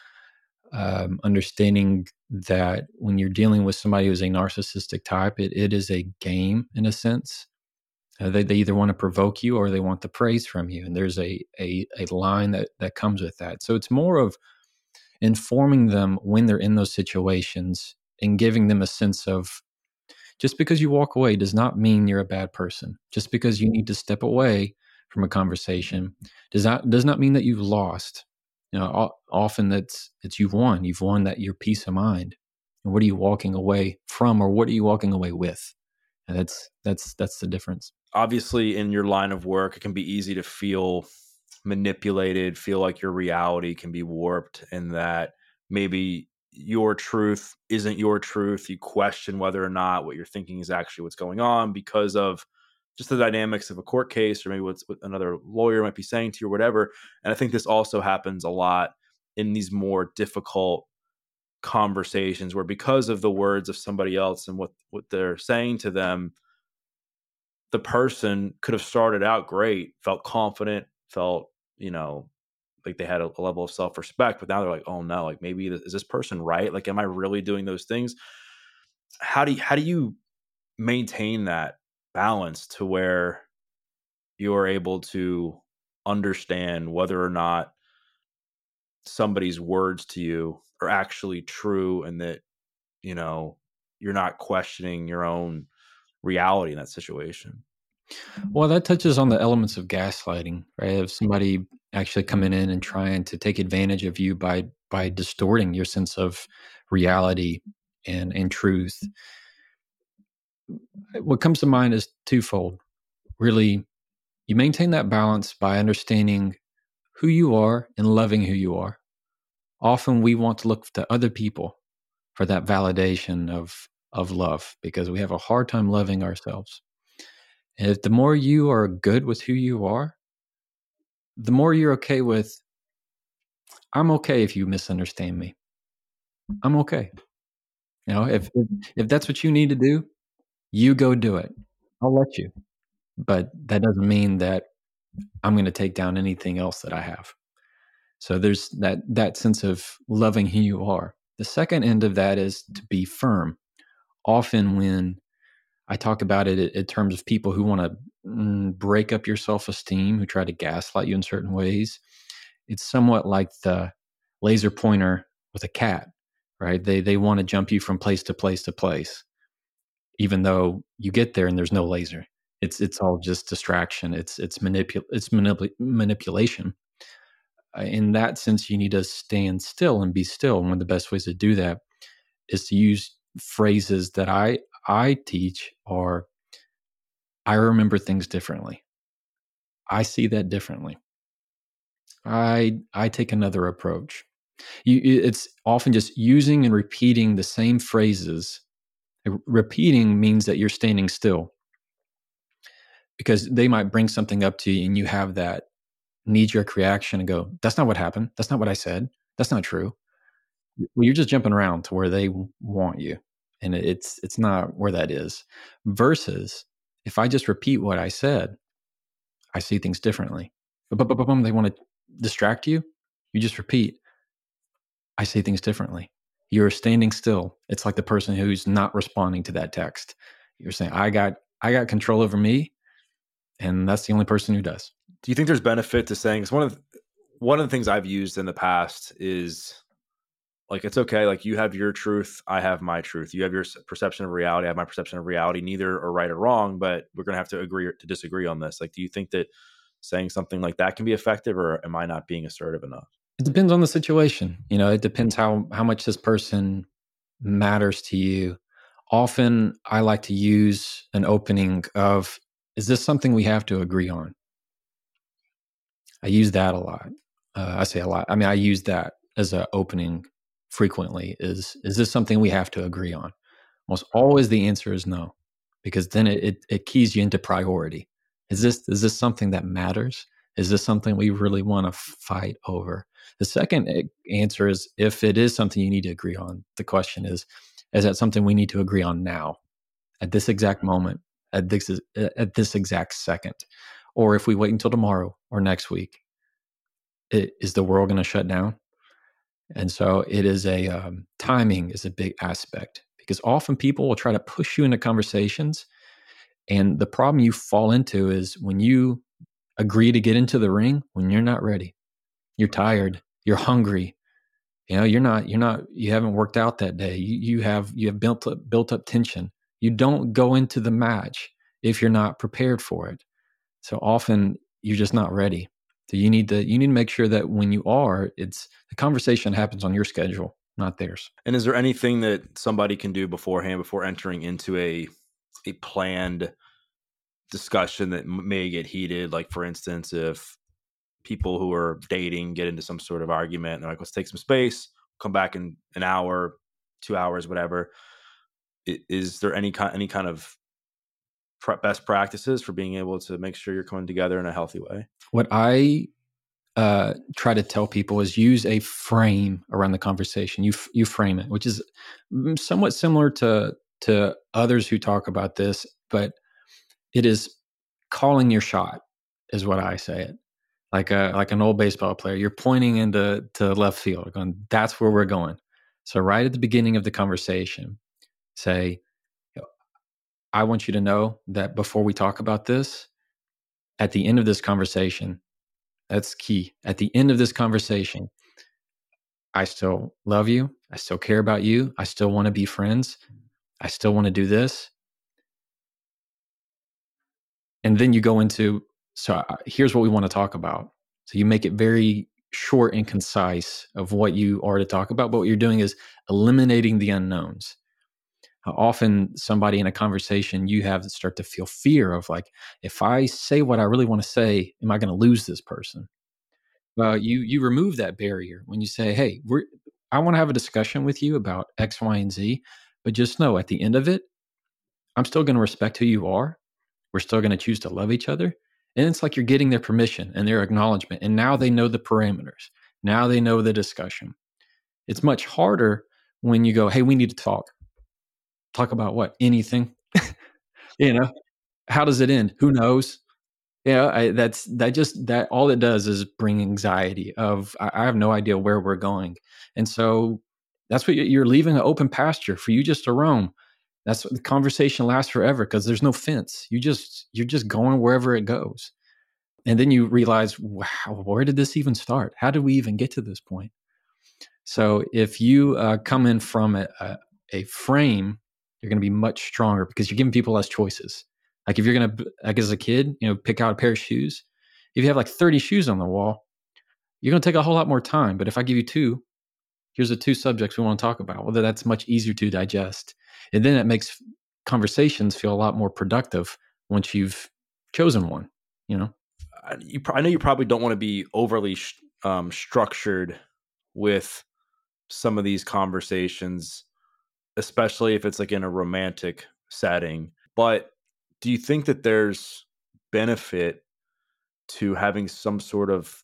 Um, understanding that when you're dealing with somebody who's a narcissistic type, it, it is a game in a sense. Uh, they, they either want to provoke you or they want the praise from you. And there's a, a, a line that, that comes with that. So it's more of informing them when they're in those situations and giving them a sense of, just because you walk away does not mean you're a bad person. Just because you need to step away from a conversation does not does not mean that you've lost. You know, often that's it's you've won. You've won that your peace of mind. And what are you walking away from, or what are you walking away with? And that's that's that's the difference. Obviously, in your line of work, it can be easy to feel manipulated, feel like your reality can be warped, and that maybe your truth isn't your truth. You question whether or not what you're thinking is actually what's going on because of just the dynamics of a court case, or maybe what's, what another lawyer might be saying to you or whatever. And I think this also happens a lot in these more difficult conversations where, because of the words of somebody else and what, what they're saying to them, the person could have started out great, felt confident, felt, you know, like they had a, a level of self-respect, but now they're like, oh no, like maybe is this person right? Like, am I really doing those things? How do you, how do you maintain that balance to where you're able to understand whether or not somebody's words to you are actually true, and that, you know, you're not questioning your own reality in that situation? Well, that touches on the elements of gaslighting, right? Of somebody actually coming in and trying to take advantage of you by by distorting your sense of reality and and truth. What comes to mind is twofold. Really, you maintain that balance by understanding who you are and loving who you are. Often we want to look to other people for that validation of of love because we have a hard time loving ourselves. And if the more you are good with who you are, the more you're okay with, I'm okay if you misunderstand me. I'm okay. You know, if if, if that's what you need to do, you go do it. I'll let you. But that doesn't mean that I'm going to take down anything else that I have. So there's that that sense of loving who you are. The second end of that is to be firm. Often when I talk about it in terms of people who want to mm, break up your self-esteem, who try to gaslight you in certain ways, it's somewhat like the laser pointer with a cat, right? They they want to jump you from place to place to place, even though you get there and there's no laser. It's it's all just distraction. It's it's manipul it's manipul- manipulation. Uh, in that sense, you need to stand still and be still. And one of the best ways to do that is to use phrases that I I teach are, I remember things differently. I see that differently. I I take another approach. You, it's often just using and repeating the same phrases. Repeating means that you're standing still, because they might bring something up to you and you have that knee-jerk reaction and go, that's not what happened. That's not what I said. That's not true. Well, you're just jumping around to where they want you. And it's it's not where that is. Versus if I just repeat what I said, I see things differently. But they want to distract you. You just repeat. I see things differently. You're standing still. It's like the person who's not responding to that text. You're saying, I got I got control over me, and that's the only person who does. Do you think there's benefit to saying, because one of the, one of the things I've used in the past is like, it's okay. Like, you have your truth, I have my truth. You have your perception of reality, I have my perception of reality. Neither are right or wrong, but we're going to have to agree to disagree on this. Like, do you think that saying something like that can be effective, or am I not being assertive enough? It depends on the situation. You know, it depends how, how much this person matters to you. Often I like to use an opening of, is this something we have to agree on? I use that a lot. Uh, I say a lot. I mean, I use that as an opening frequently. Is is this something we have to agree on? Almost always the answer is no, because then it, it it keys you into priority. Is this is this something that matters? Is this something we really want to fight over? The second answer is, if it is something you need to agree on, the question is, is that something we need to agree on now, at this exact moment, at this at this exact second? Or if we wait until tomorrow or next week, it, is the world going to shut down? And so it is a um, timing is a big aspect, because often people will try to push you into conversations. And the problem you fall into is when you agree to get into the ring, when you're not ready, you're tired, you're hungry, you know, you're not, you're not, you haven't worked out that day. You, you have, you have built up, built up tension. You don't go into the match if you're not prepared for it. So often you're just not ready. So you need to you need to make sure that when you are, it's the conversation happens on your schedule, not theirs. And is there anything that somebody can do beforehand, before entering into a a planned discussion that may get heated? Like, for instance, if people who are dating get into some sort of argument, and they're like, let's take some space, come back in an hour, two hours, whatever. Is there any kind any kind of best practices for being able to make sure you're coming together in a healthy way? What I uh, try to tell people is use a frame around the conversation. You you frame it, which is somewhat similar to to others who talk about this, but it is calling your shot, is what I say it. Like a like an old baseball player, you're pointing into to left field, going, that's where we're going. So right at the beginning of the conversation, say, I want you to know that before we talk about this, at the end of this conversation, that's key. At the end of this conversation, I still love you. I still care about you. I still want to be friends. I still want to do this. And then you go into, so here's what we want to talk about. So you make it very short and concise of what you are to talk about. But what you're doing is eliminating the unknowns. Often somebody in a conversation, you have to start to feel fear of, like, if I say what I really want to say, am I going to lose this person? Well, you you remove that barrier when you say, hey, we're, I want to have a discussion with you about X, Y, and Z, but just know at the end of it, I'm still going to respect who you are. We're still going to choose to love each other. And it's like you're getting their permission and their acknowledgement. And now they know the parameters. Now they know the discussion. It's much harder when you go, hey, we need to talk. Talk about what? Anything. You know, how does it end? Who knows? Yeah, I, that's that just that all it does is bring anxiety of, I, I have no idea where we're going. And so that's what you're leaving, an open pasture for you just to roam. That's what the conversation lasts forever, because there's no fence. You just you're just going wherever it goes. And then you realize, wow, where did this even start? How did we even get to this point? So if you uh, come in from a, a, a frame, you're going to be much stronger, because you're giving people less choices. Like if you're going to, like as a kid, you know, pick out a pair of shoes. If you have like thirty shoes on the wall, you're going to take a whole lot more time. But if I give you two, here's the two subjects we want to talk about. Well, that's much easier to digest. And then it makes conversations feel a lot more productive once you've chosen one, you know? I, you, I know you probably don't want to be overly sh- um, structured with some of these conversations, especially if it's like in a romantic setting. But do you think that there's benefit to having some sort of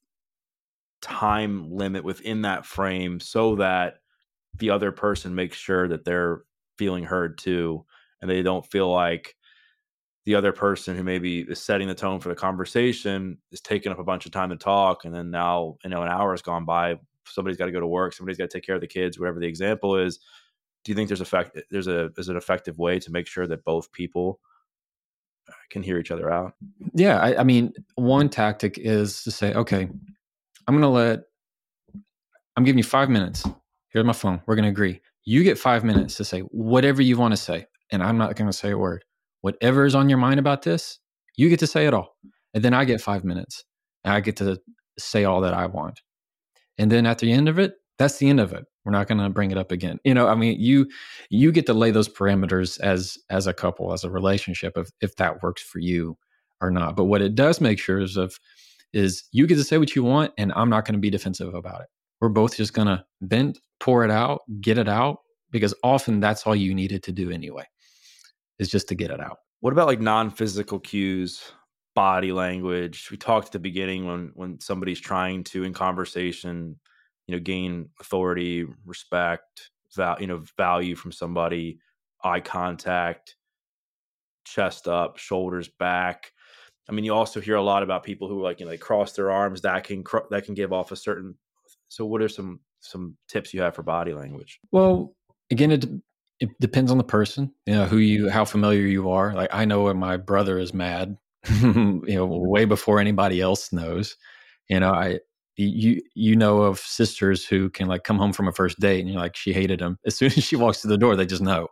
time limit within that frame so that the other person makes sure that they're feeling heard too, and they don't feel like the other person who maybe is setting the tone for the conversation is taking up a bunch of time to talk, and then now, you know, an hour has gone by, somebody's got to go to work, somebody's got to take care of the kids, whatever the example is. Do you think there's effect there's a is an effective way to make sure that both people can hear each other out? Yeah, I, I mean, one tactic is to say, okay, I'm going to let, I'm giving you five minutes. Here's my phone. We're going to agree. You get five minutes to say whatever you want to say, and I'm not going to say a word. Whatever is on your mind about this, you get to say it all. And then I get five minutes, and I get to say all that I want. And then at the end of it, that's the end of it. We're not going to bring it up again. You know, I mean, you you get to lay those parameters as as a couple, as a relationship, of if that works for you or not. But what it does make sure is of is you get to say what you want, and I'm not going to be defensive about it. We're both just going to vent, pour it out, get it out, because often that's all you needed to do anyway, is just to get it out. What about like non-physical cues, body language? We talked at the beginning when when somebody's trying to, in conversation, you know, gain authority, respect, val- you know, value from somebody, eye contact, chest up, shoulders back. I mean, you also hear a lot about people who like, you know, they cross their arms. That can cr- that can give off a certain. So, what are some some tips you have for body language? Well, again, it it depends on the person. You know, who you, how familiar you are. Like, I know when my brother is mad, you know, way before anybody else knows. You know, I you you know of sisters who can like come home from a first date and you're like, she hated him. As soon as she walks through the door, they just know.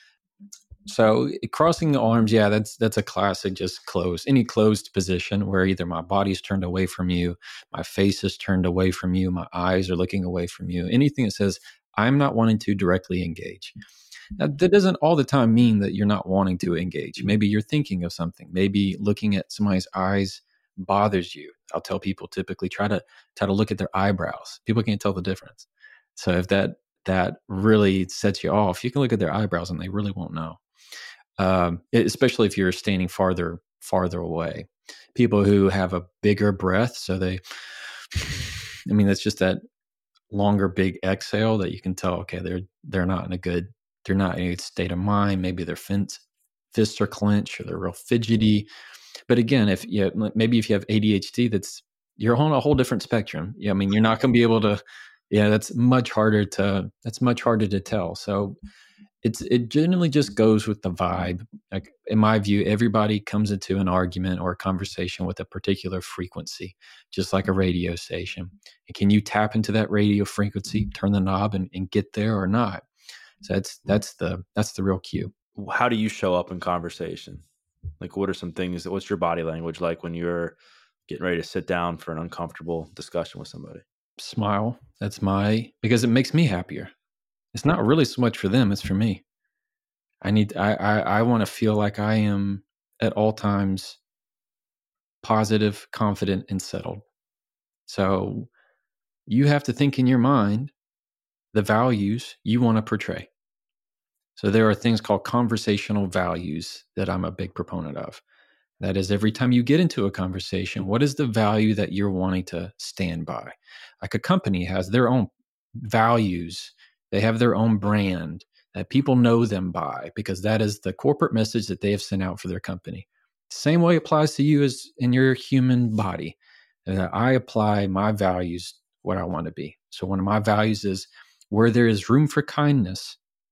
So crossing the arms, yeah, that's that's a classic. Just close any closed position where either my body's turned away from you, my face is turned away from you, my eyes are looking away from you. Anything that says I'm not wanting to directly engage. Now, that doesn't all the time mean that you're not wanting to engage. Maybe you're thinking of something. Maybe looking at somebody's eyes bothers you. I'll tell people typically try to try to look at their eyebrows. People can't tell the difference. So if that that really sets you off, you can look at their eyebrows and they really won't know. Um, especially if you're standing farther farther away. People who have a bigger breath, so they, I mean, that's just that longer big exhale that you can tell. Okay, they're they're not in a good, they're not in a good state of mind. Maybe their fists fists are clenched or they're real fidgety. But again, if you maybe if you have A D H D, that's you're on a whole different spectrum. Yeah, I mean, you're not going to be able to. Yeah, that's much harder to. That's much harder to tell. So. It's it generally just goes with the vibe. Like in my view, everybody comes into an argument or a conversation with a particular frequency, just like a radio station. And can you tap into that radio frequency, turn the knob, and, and get there or not? So that's that's the that's the real cue. How do you show up in conversation? Like, what are some things? What's your body language like when you're getting ready to sit down for an uncomfortable discussion with somebody? Smile. That's my because it makes me happier. It's not really so much for them, it's for me. I need I I, I want to feel like I am at all times positive, confident, and settled. So you have to think in your mind the values you want to portray. So there are things called conversational values that I'm a big proponent of. That is, every time you get into a conversation, what is the value that you're wanting to stand by? Like a company has their own values. They have their own brand that people know them by because that is the corporate message that they have sent out for their company. Same way applies to you as in your human body. That I apply my values, what I want to be. So one of my values is where there is room for kindness,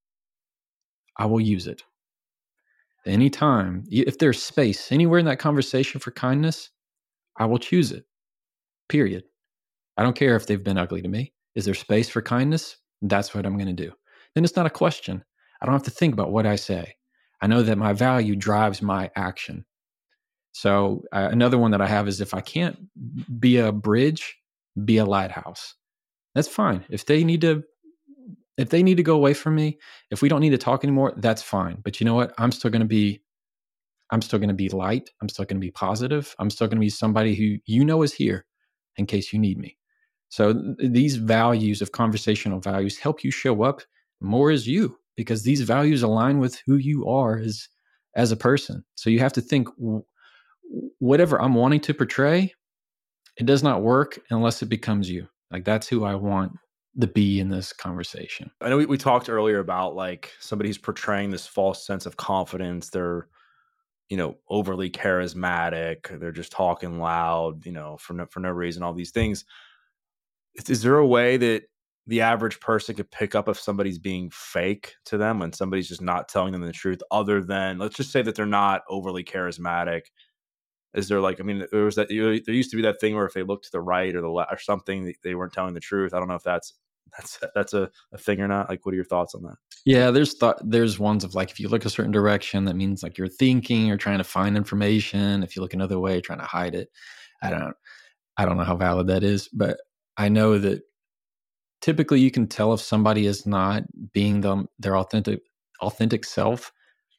I will use it. Anytime, if there's space anywhere in that conversation for kindness, I will choose it. Period. I don't care if they've been ugly to me. Is there space for kindness? That's what I'm going to do. Then it's not a question. I don't have to think about what I say. I know that my value drives my action. So uh, another one that I have is if I can't be a bridge, be a lighthouse. That's fine. If they need to, if they need to go away from me, if we don't need to talk anymore, that's fine. But you know what? I'm still going to be, I'm still going to be light. I'm still going to be positive. I'm still going to be somebody who you know is here in case you need me. So th- these values of conversational values help you show up more as you, because these values align with who you are as as a person. So you have to think, whatever I'm wanting to portray, it does not work unless it becomes you. Like, that's who I want to be in this conversation. I know we, we talked earlier about like somebody who's portraying this false sense of confidence. They're, you know, overly charismatic. They're just talking loud, you know, for no, for no reason, all these things. Is, is there a way that the average person could pick up if somebody's being fake to them when somebody's just not telling them the truth, other than, let's just say that they're not overly charismatic? Is there like, I mean, there was that, you know, there used to be that thing where if they looked to the right or the left or something, they weren't telling the truth. I don't know if that's, that's, that's a, a thing or not. Like, what are your thoughts on that? Yeah, there's thought, there's ones of like, if you look a certain direction, that means like you're thinking or trying to find information. If you look another way, you're trying to hide it. I don't, I don't know how valid that is, but I know that typically you can tell if somebody is not being them, their authentic, authentic self,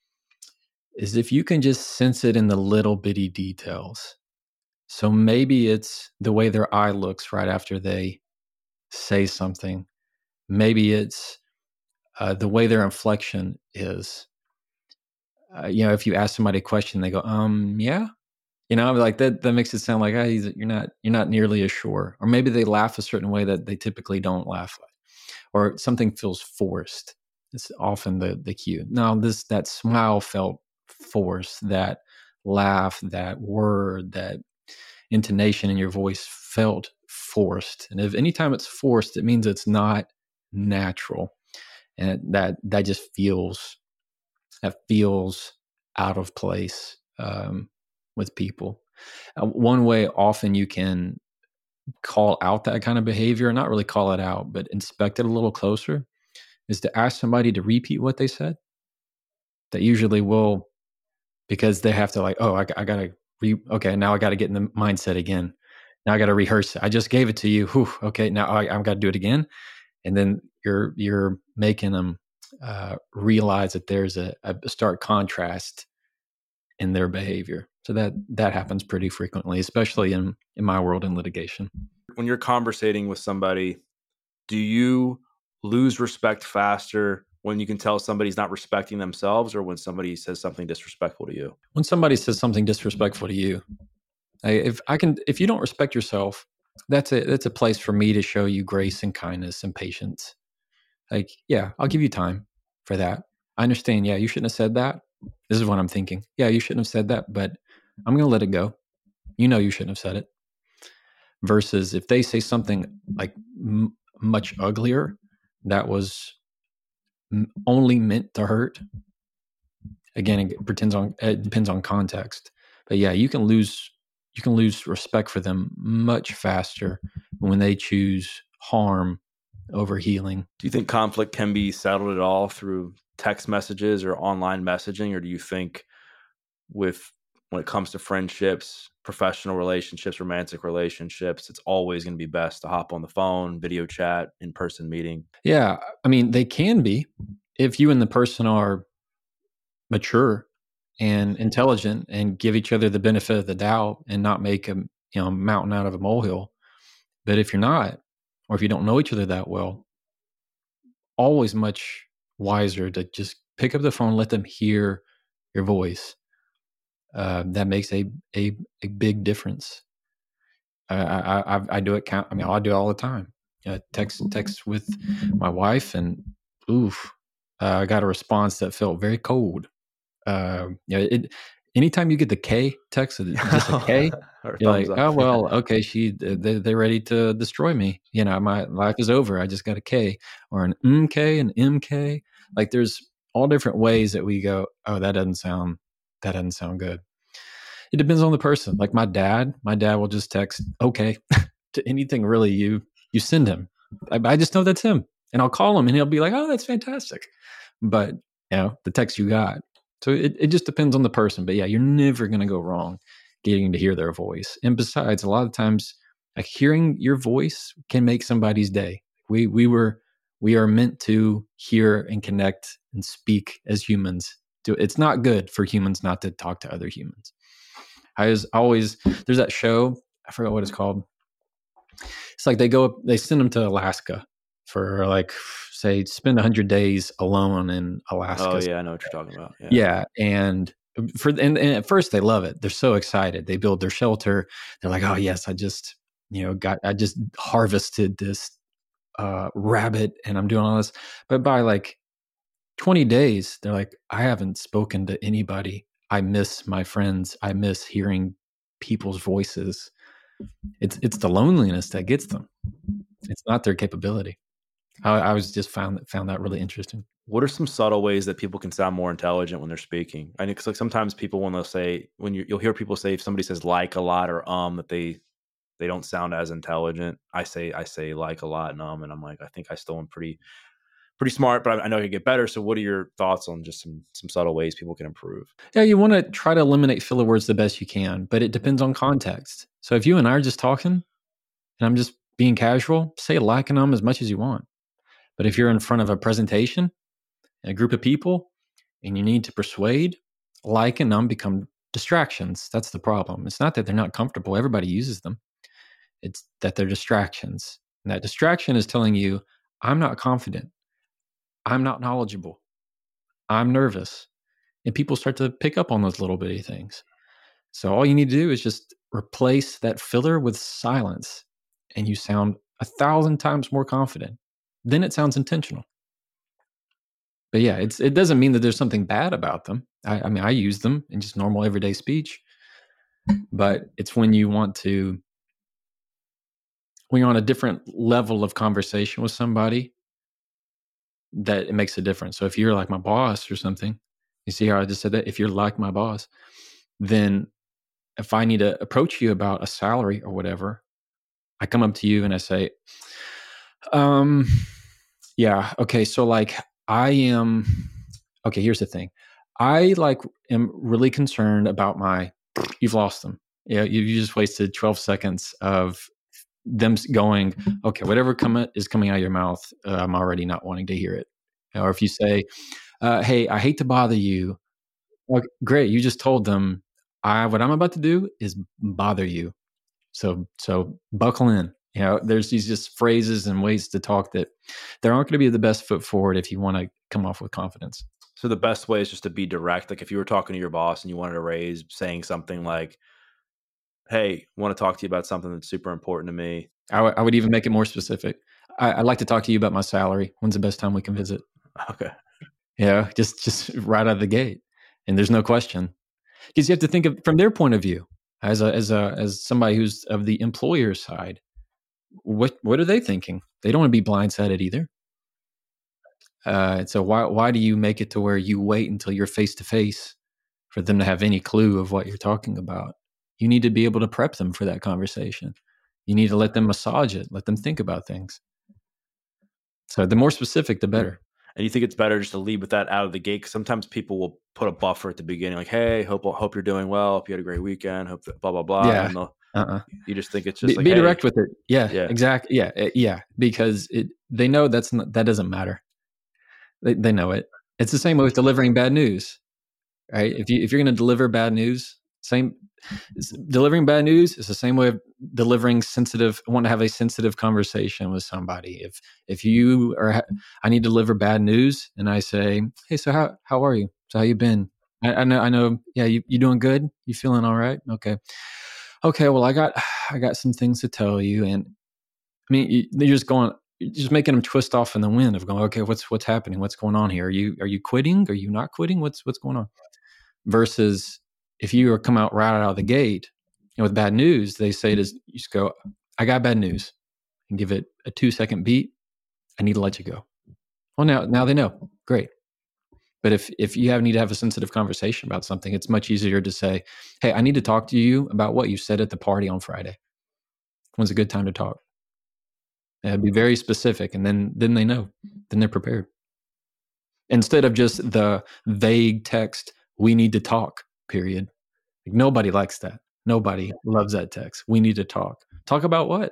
is if you can just sense it in the little bitty details. So maybe it's the way their eye looks right after they say something. Maybe it's uh, the way their inflection is. Uh, you know, if you ask somebody a question, they go, um, yeah. You know, like that, that makes it sound like, hey, you're not, you're not nearly as sure. Or maybe they laugh a certain way that they typically don't laugh like, or something feels forced. It's often the, the cue. Now this, that smile felt forced, that laugh, that word, that intonation in your voice felt forced. And if anytime it's forced, it means it's not natural. And that, that just feels, that feels out of place. Um, with people. Uh, one way often you can call out that kind of behavior, not really call it out, but inspect it a little closer, is to ask somebody to repeat what they said. That usually will, because they have to like, oh, I, I got to re, okay, now I got to get in the mindset again. Now I got to rehearse it. I just gave it to you. Whew, okay, now I, I've got to do it again. And then you're, you're making them uh, realize that there's a, a stark contrast in their behavior. So that that happens pretty frequently, especially in, in my world in litigation. When you're conversating with somebody, do you lose respect faster when you can tell somebody's not respecting themselves, or when somebody says something disrespectful to you? When somebody says something disrespectful to you, I, if I can, if you don't respect yourself, that's a that's a place for me to show you grace and kindness and patience. Like, yeah, I'll give you time for that. I understand. Yeah, you shouldn't have said that. This is what I'm thinking. Yeah, you shouldn't have said that, but I'm going to let it go. You know, you shouldn't have said it. Versus if they say something like m- much uglier, that was m- only meant to hurt. Again, it pretends on, it depends on context, but yeah, you can lose, you can lose respect for them much faster when they choose harm over healing. Do you think conflict can be settled at all through text messages or online messaging? Or do you think with, when it comes to friendships, professional relationships, romantic relationships, it's always going to be best to hop on the phone, video chat, in-person meeting? Yeah. I mean, they can be, if you and the person are mature and intelligent and give each other the benefit of the doubt and not make a, you know, mountain out of a molehill. But if you're not, or if you don't know each other that well, always much wiser to just pick up the phone, let them hear your voice. Uh, that makes a, a, a big difference. I, I, I, I do it. Count. I mean, I do it all the time. Uh, text, text with my wife, and oof, uh, I got a response that felt very cold. Uh, you know, it, anytime you get the K text, just a K, you're like, up. Oh well, okay, she, they, they're ready to destroy me. You know, my life is over. I just got a K, or an M K, an M K. Like, there's all different ways that we go, oh, that doesn't sound, that doesn't sound good. It depends on the person. Like my dad, my dad will just text okay to anything really you you send him. I, I just know that's him, and I'll call him, and he'll be like, oh, that's fantastic. But you know, the text you got. So it, it just depends on the person. But yeah, you're never going to go wrong getting to hear their voice. And besides, a lot of times, like, hearing your voice can make somebody's day. We we were we are meant to hear and connect and speak as humans. It's not good for humans not to talk to other humans. I was always, there's that show, I forgot what it's called. It's like they go up, they send them to Alaska for like, say, spend one hundred days alone in Alaska. Oh, yeah, I know what you're talking about. Yeah. Yeah. And for and, and at first they love it. They're so excited. They build their shelter. They're like, oh, yes, I just, you know, got, I just harvested this uh, rabbit and I'm doing all this. But by like twenty days, they're like, I haven't spoken to anybody. I miss my friends. I miss hearing people's voices. It's it's the loneliness that gets them. It's not their capability. I, I was just found that found that really interesting. What are some subtle ways that people can sound more intelligent when they're speaking? I know because like sometimes people when they'll say when you, you'll hear people say if somebody says like a lot or um that they they don't sound as intelligent. I say I say like a lot and um and I'm like I think I still am pretty pretty smart, but I, I know I could get better. So what are your thoughts on just some some subtle ways people can improve? Yeah, you want to try to eliminate filler words the best you can, but it depends on context. So if you and I are just talking and I'm just being casual, say like and um as much as you want. But if you're in front of a presentation and a group of people and you need to persuade, like and um become distractions. That's the problem. It's not that they're not comfortable. Everybody uses them. It's that they're distractions. And that distraction is telling you, I'm not confident. I'm not knowledgeable. I'm nervous. And people start to pick up on those little bitty things. So all you need to do is just replace that filler with silence. And you sound a thousand times more confident. Then it sounds intentional. But yeah, it's it doesn't mean that there's something bad about them. I, I mean, I use them in just normal everyday speech. But it's when you want to, when you're on a different level of conversation with somebody, that it makes a difference. So if you're like my boss or something, you see how I just said that? If you're like my boss, then if I need to approach you about a salary or whatever, I come up to you and I say, um, yeah, okay, so like I am, okay, here's the thing. I like am really concerned about my, you've lost them. Yeah, you, you just wasted twelve seconds of them going, okay, whatever come, is coming out of your mouth, uh, I'm already not wanting to hear it. Or if you say, uh, hey, I hate to bother you. Okay, great. You just told them, I, what I'm about to do is bother you. So, so buckle in. You know, there's these just phrases and ways to talk that there aren't going to be the best foot forward if you want to come off with confidence. So the best way is just to be direct. Like if you were talking to your boss and you wanted to raise saying something like, hey, I want to talk to you about something that's super important to me. I, w- I would even make it more specific. I, I'd like to talk to you about my salary. When's the best time we can visit? Okay. Yeah, just just right out of the gate. And there's no question. Because you have to think of from their point of view, as a as a as somebody who's of the employer side. What what are they thinking? They don't want to be blindsided either. Uh, so why why do you make it to where you wait until you're face to face for them to have any clue of what you're talking about? You need to be able to prep them for that conversation. You need to let them massage it, let them think about things. So the more specific, the better. And you think it's better just to lead with that out of the gate? Because sometimes people will put a buffer at the beginning, like, hey, hope hope you're doing well. Hope you had a great weekend. Hope that blah, blah, blah. Yeah. And uh-uh. You just think it's just be, like, be hey. direct with it. Yeah, Yeah. exactly. Yeah, yeah. Because it, they know that's not, that doesn't matter. They, they know it. It's the same way with delivering bad news, right? If you if you're going to deliver bad news, same delivering bad news is the same way of delivering sensitive. Want to have a sensitive conversation with somebody. If if you are, I need to deliver bad news, and I say, hey, so how how are you? So how you been? I, I know I know. Yeah, you you doing good? You feeling all right? Okay, okay. Well, I got I got some things to tell you, and I mean, you, you're just going. You're just making them twist off in the wind of going, okay, what's what's happening? What's going on here? Are you are you quitting? Are you not quitting? What's what's going on? Versus if you are come out right out of the gate, you know, with bad news, they say to you just go, I got bad news, and give it a two second beat. I need to let you go. Well, now now they know. Great. But if if you have need to have a sensitive conversation about something, it's much easier to say, hey, I need to talk to you about what you said at the party on Friday. When's a good time to talk? Uh, be very specific, and then then they know. Then they're prepared. Instead of just the vague text, we need to talk, period. Like, nobody likes that. Nobody loves that text. We need to talk. Talk about what?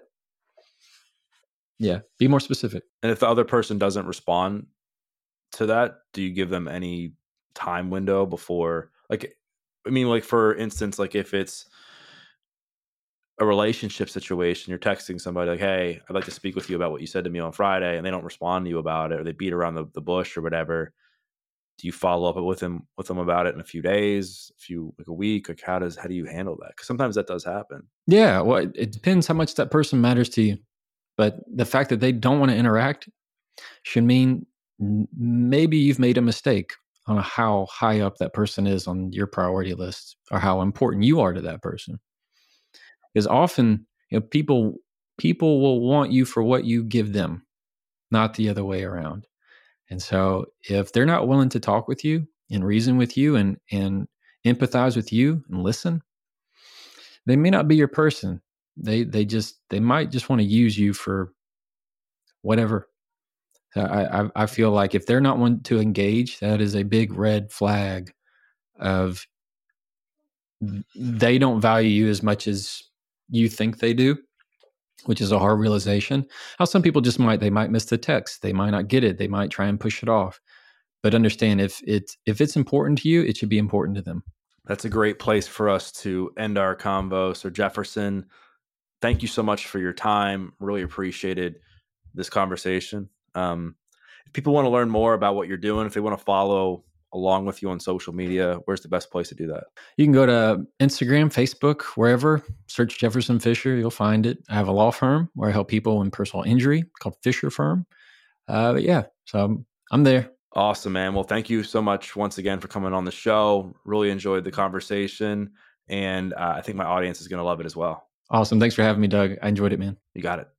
Yeah, be more specific. And if the other person doesn't respond to that, do you give them any time window before, like, I mean, like for instance, like if it's, a relationship situation, you're texting somebody like, hey, I'd like to speak with you about what you said to me on Friday, and they don't respond to you about it, or they beat around the, the bush or whatever. Do you follow up with them with them about it in a few days, a few like a week? Like how does how do you handle that? Because sometimes that does happen. Yeah, well, it, it depends how much that person matters to you. But the fact that they don't want to interact should mean n- maybe you've made a mistake on how high up that person is on your priority list, or how important you are to that person. Because often, you know, people people will want you for what you give them, not the other way around. And so if they're not willing to talk with you and reason with you and and empathize with you and listen, they may not be your person. They they just they might just want to use you for whatever. So I I, I feel like if they're not one to engage, that is a big red flag of they don't value you as much as you think they do, which is a hard realization. How some people just might, they might miss the text. They might not get it. They might try and push it off. But understand, if it's, if it's important to you, it should be important to them. That's a great place for us to end our convo. So Jefferson, thank you so much for your time. Really appreciated this conversation. Um, if people want to learn more about what you're doing, if they want to follow along with you on social media, where's the best place to do that? You can go to Instagram, Facebook, wherever, search Jefferson Fisher, you'll find it. I have a law firm where I help people in personal injury called Fisher Firm. Uh, but yeah, so I'm, I'm there. Awesome, man. Well, thank you so much once again for coming on the show. Really enjoyed the conversation, and uh, I think my audience is going to love it as well. Awesome. Thanks for having me, Doug. I enjoyed it, man. You got it.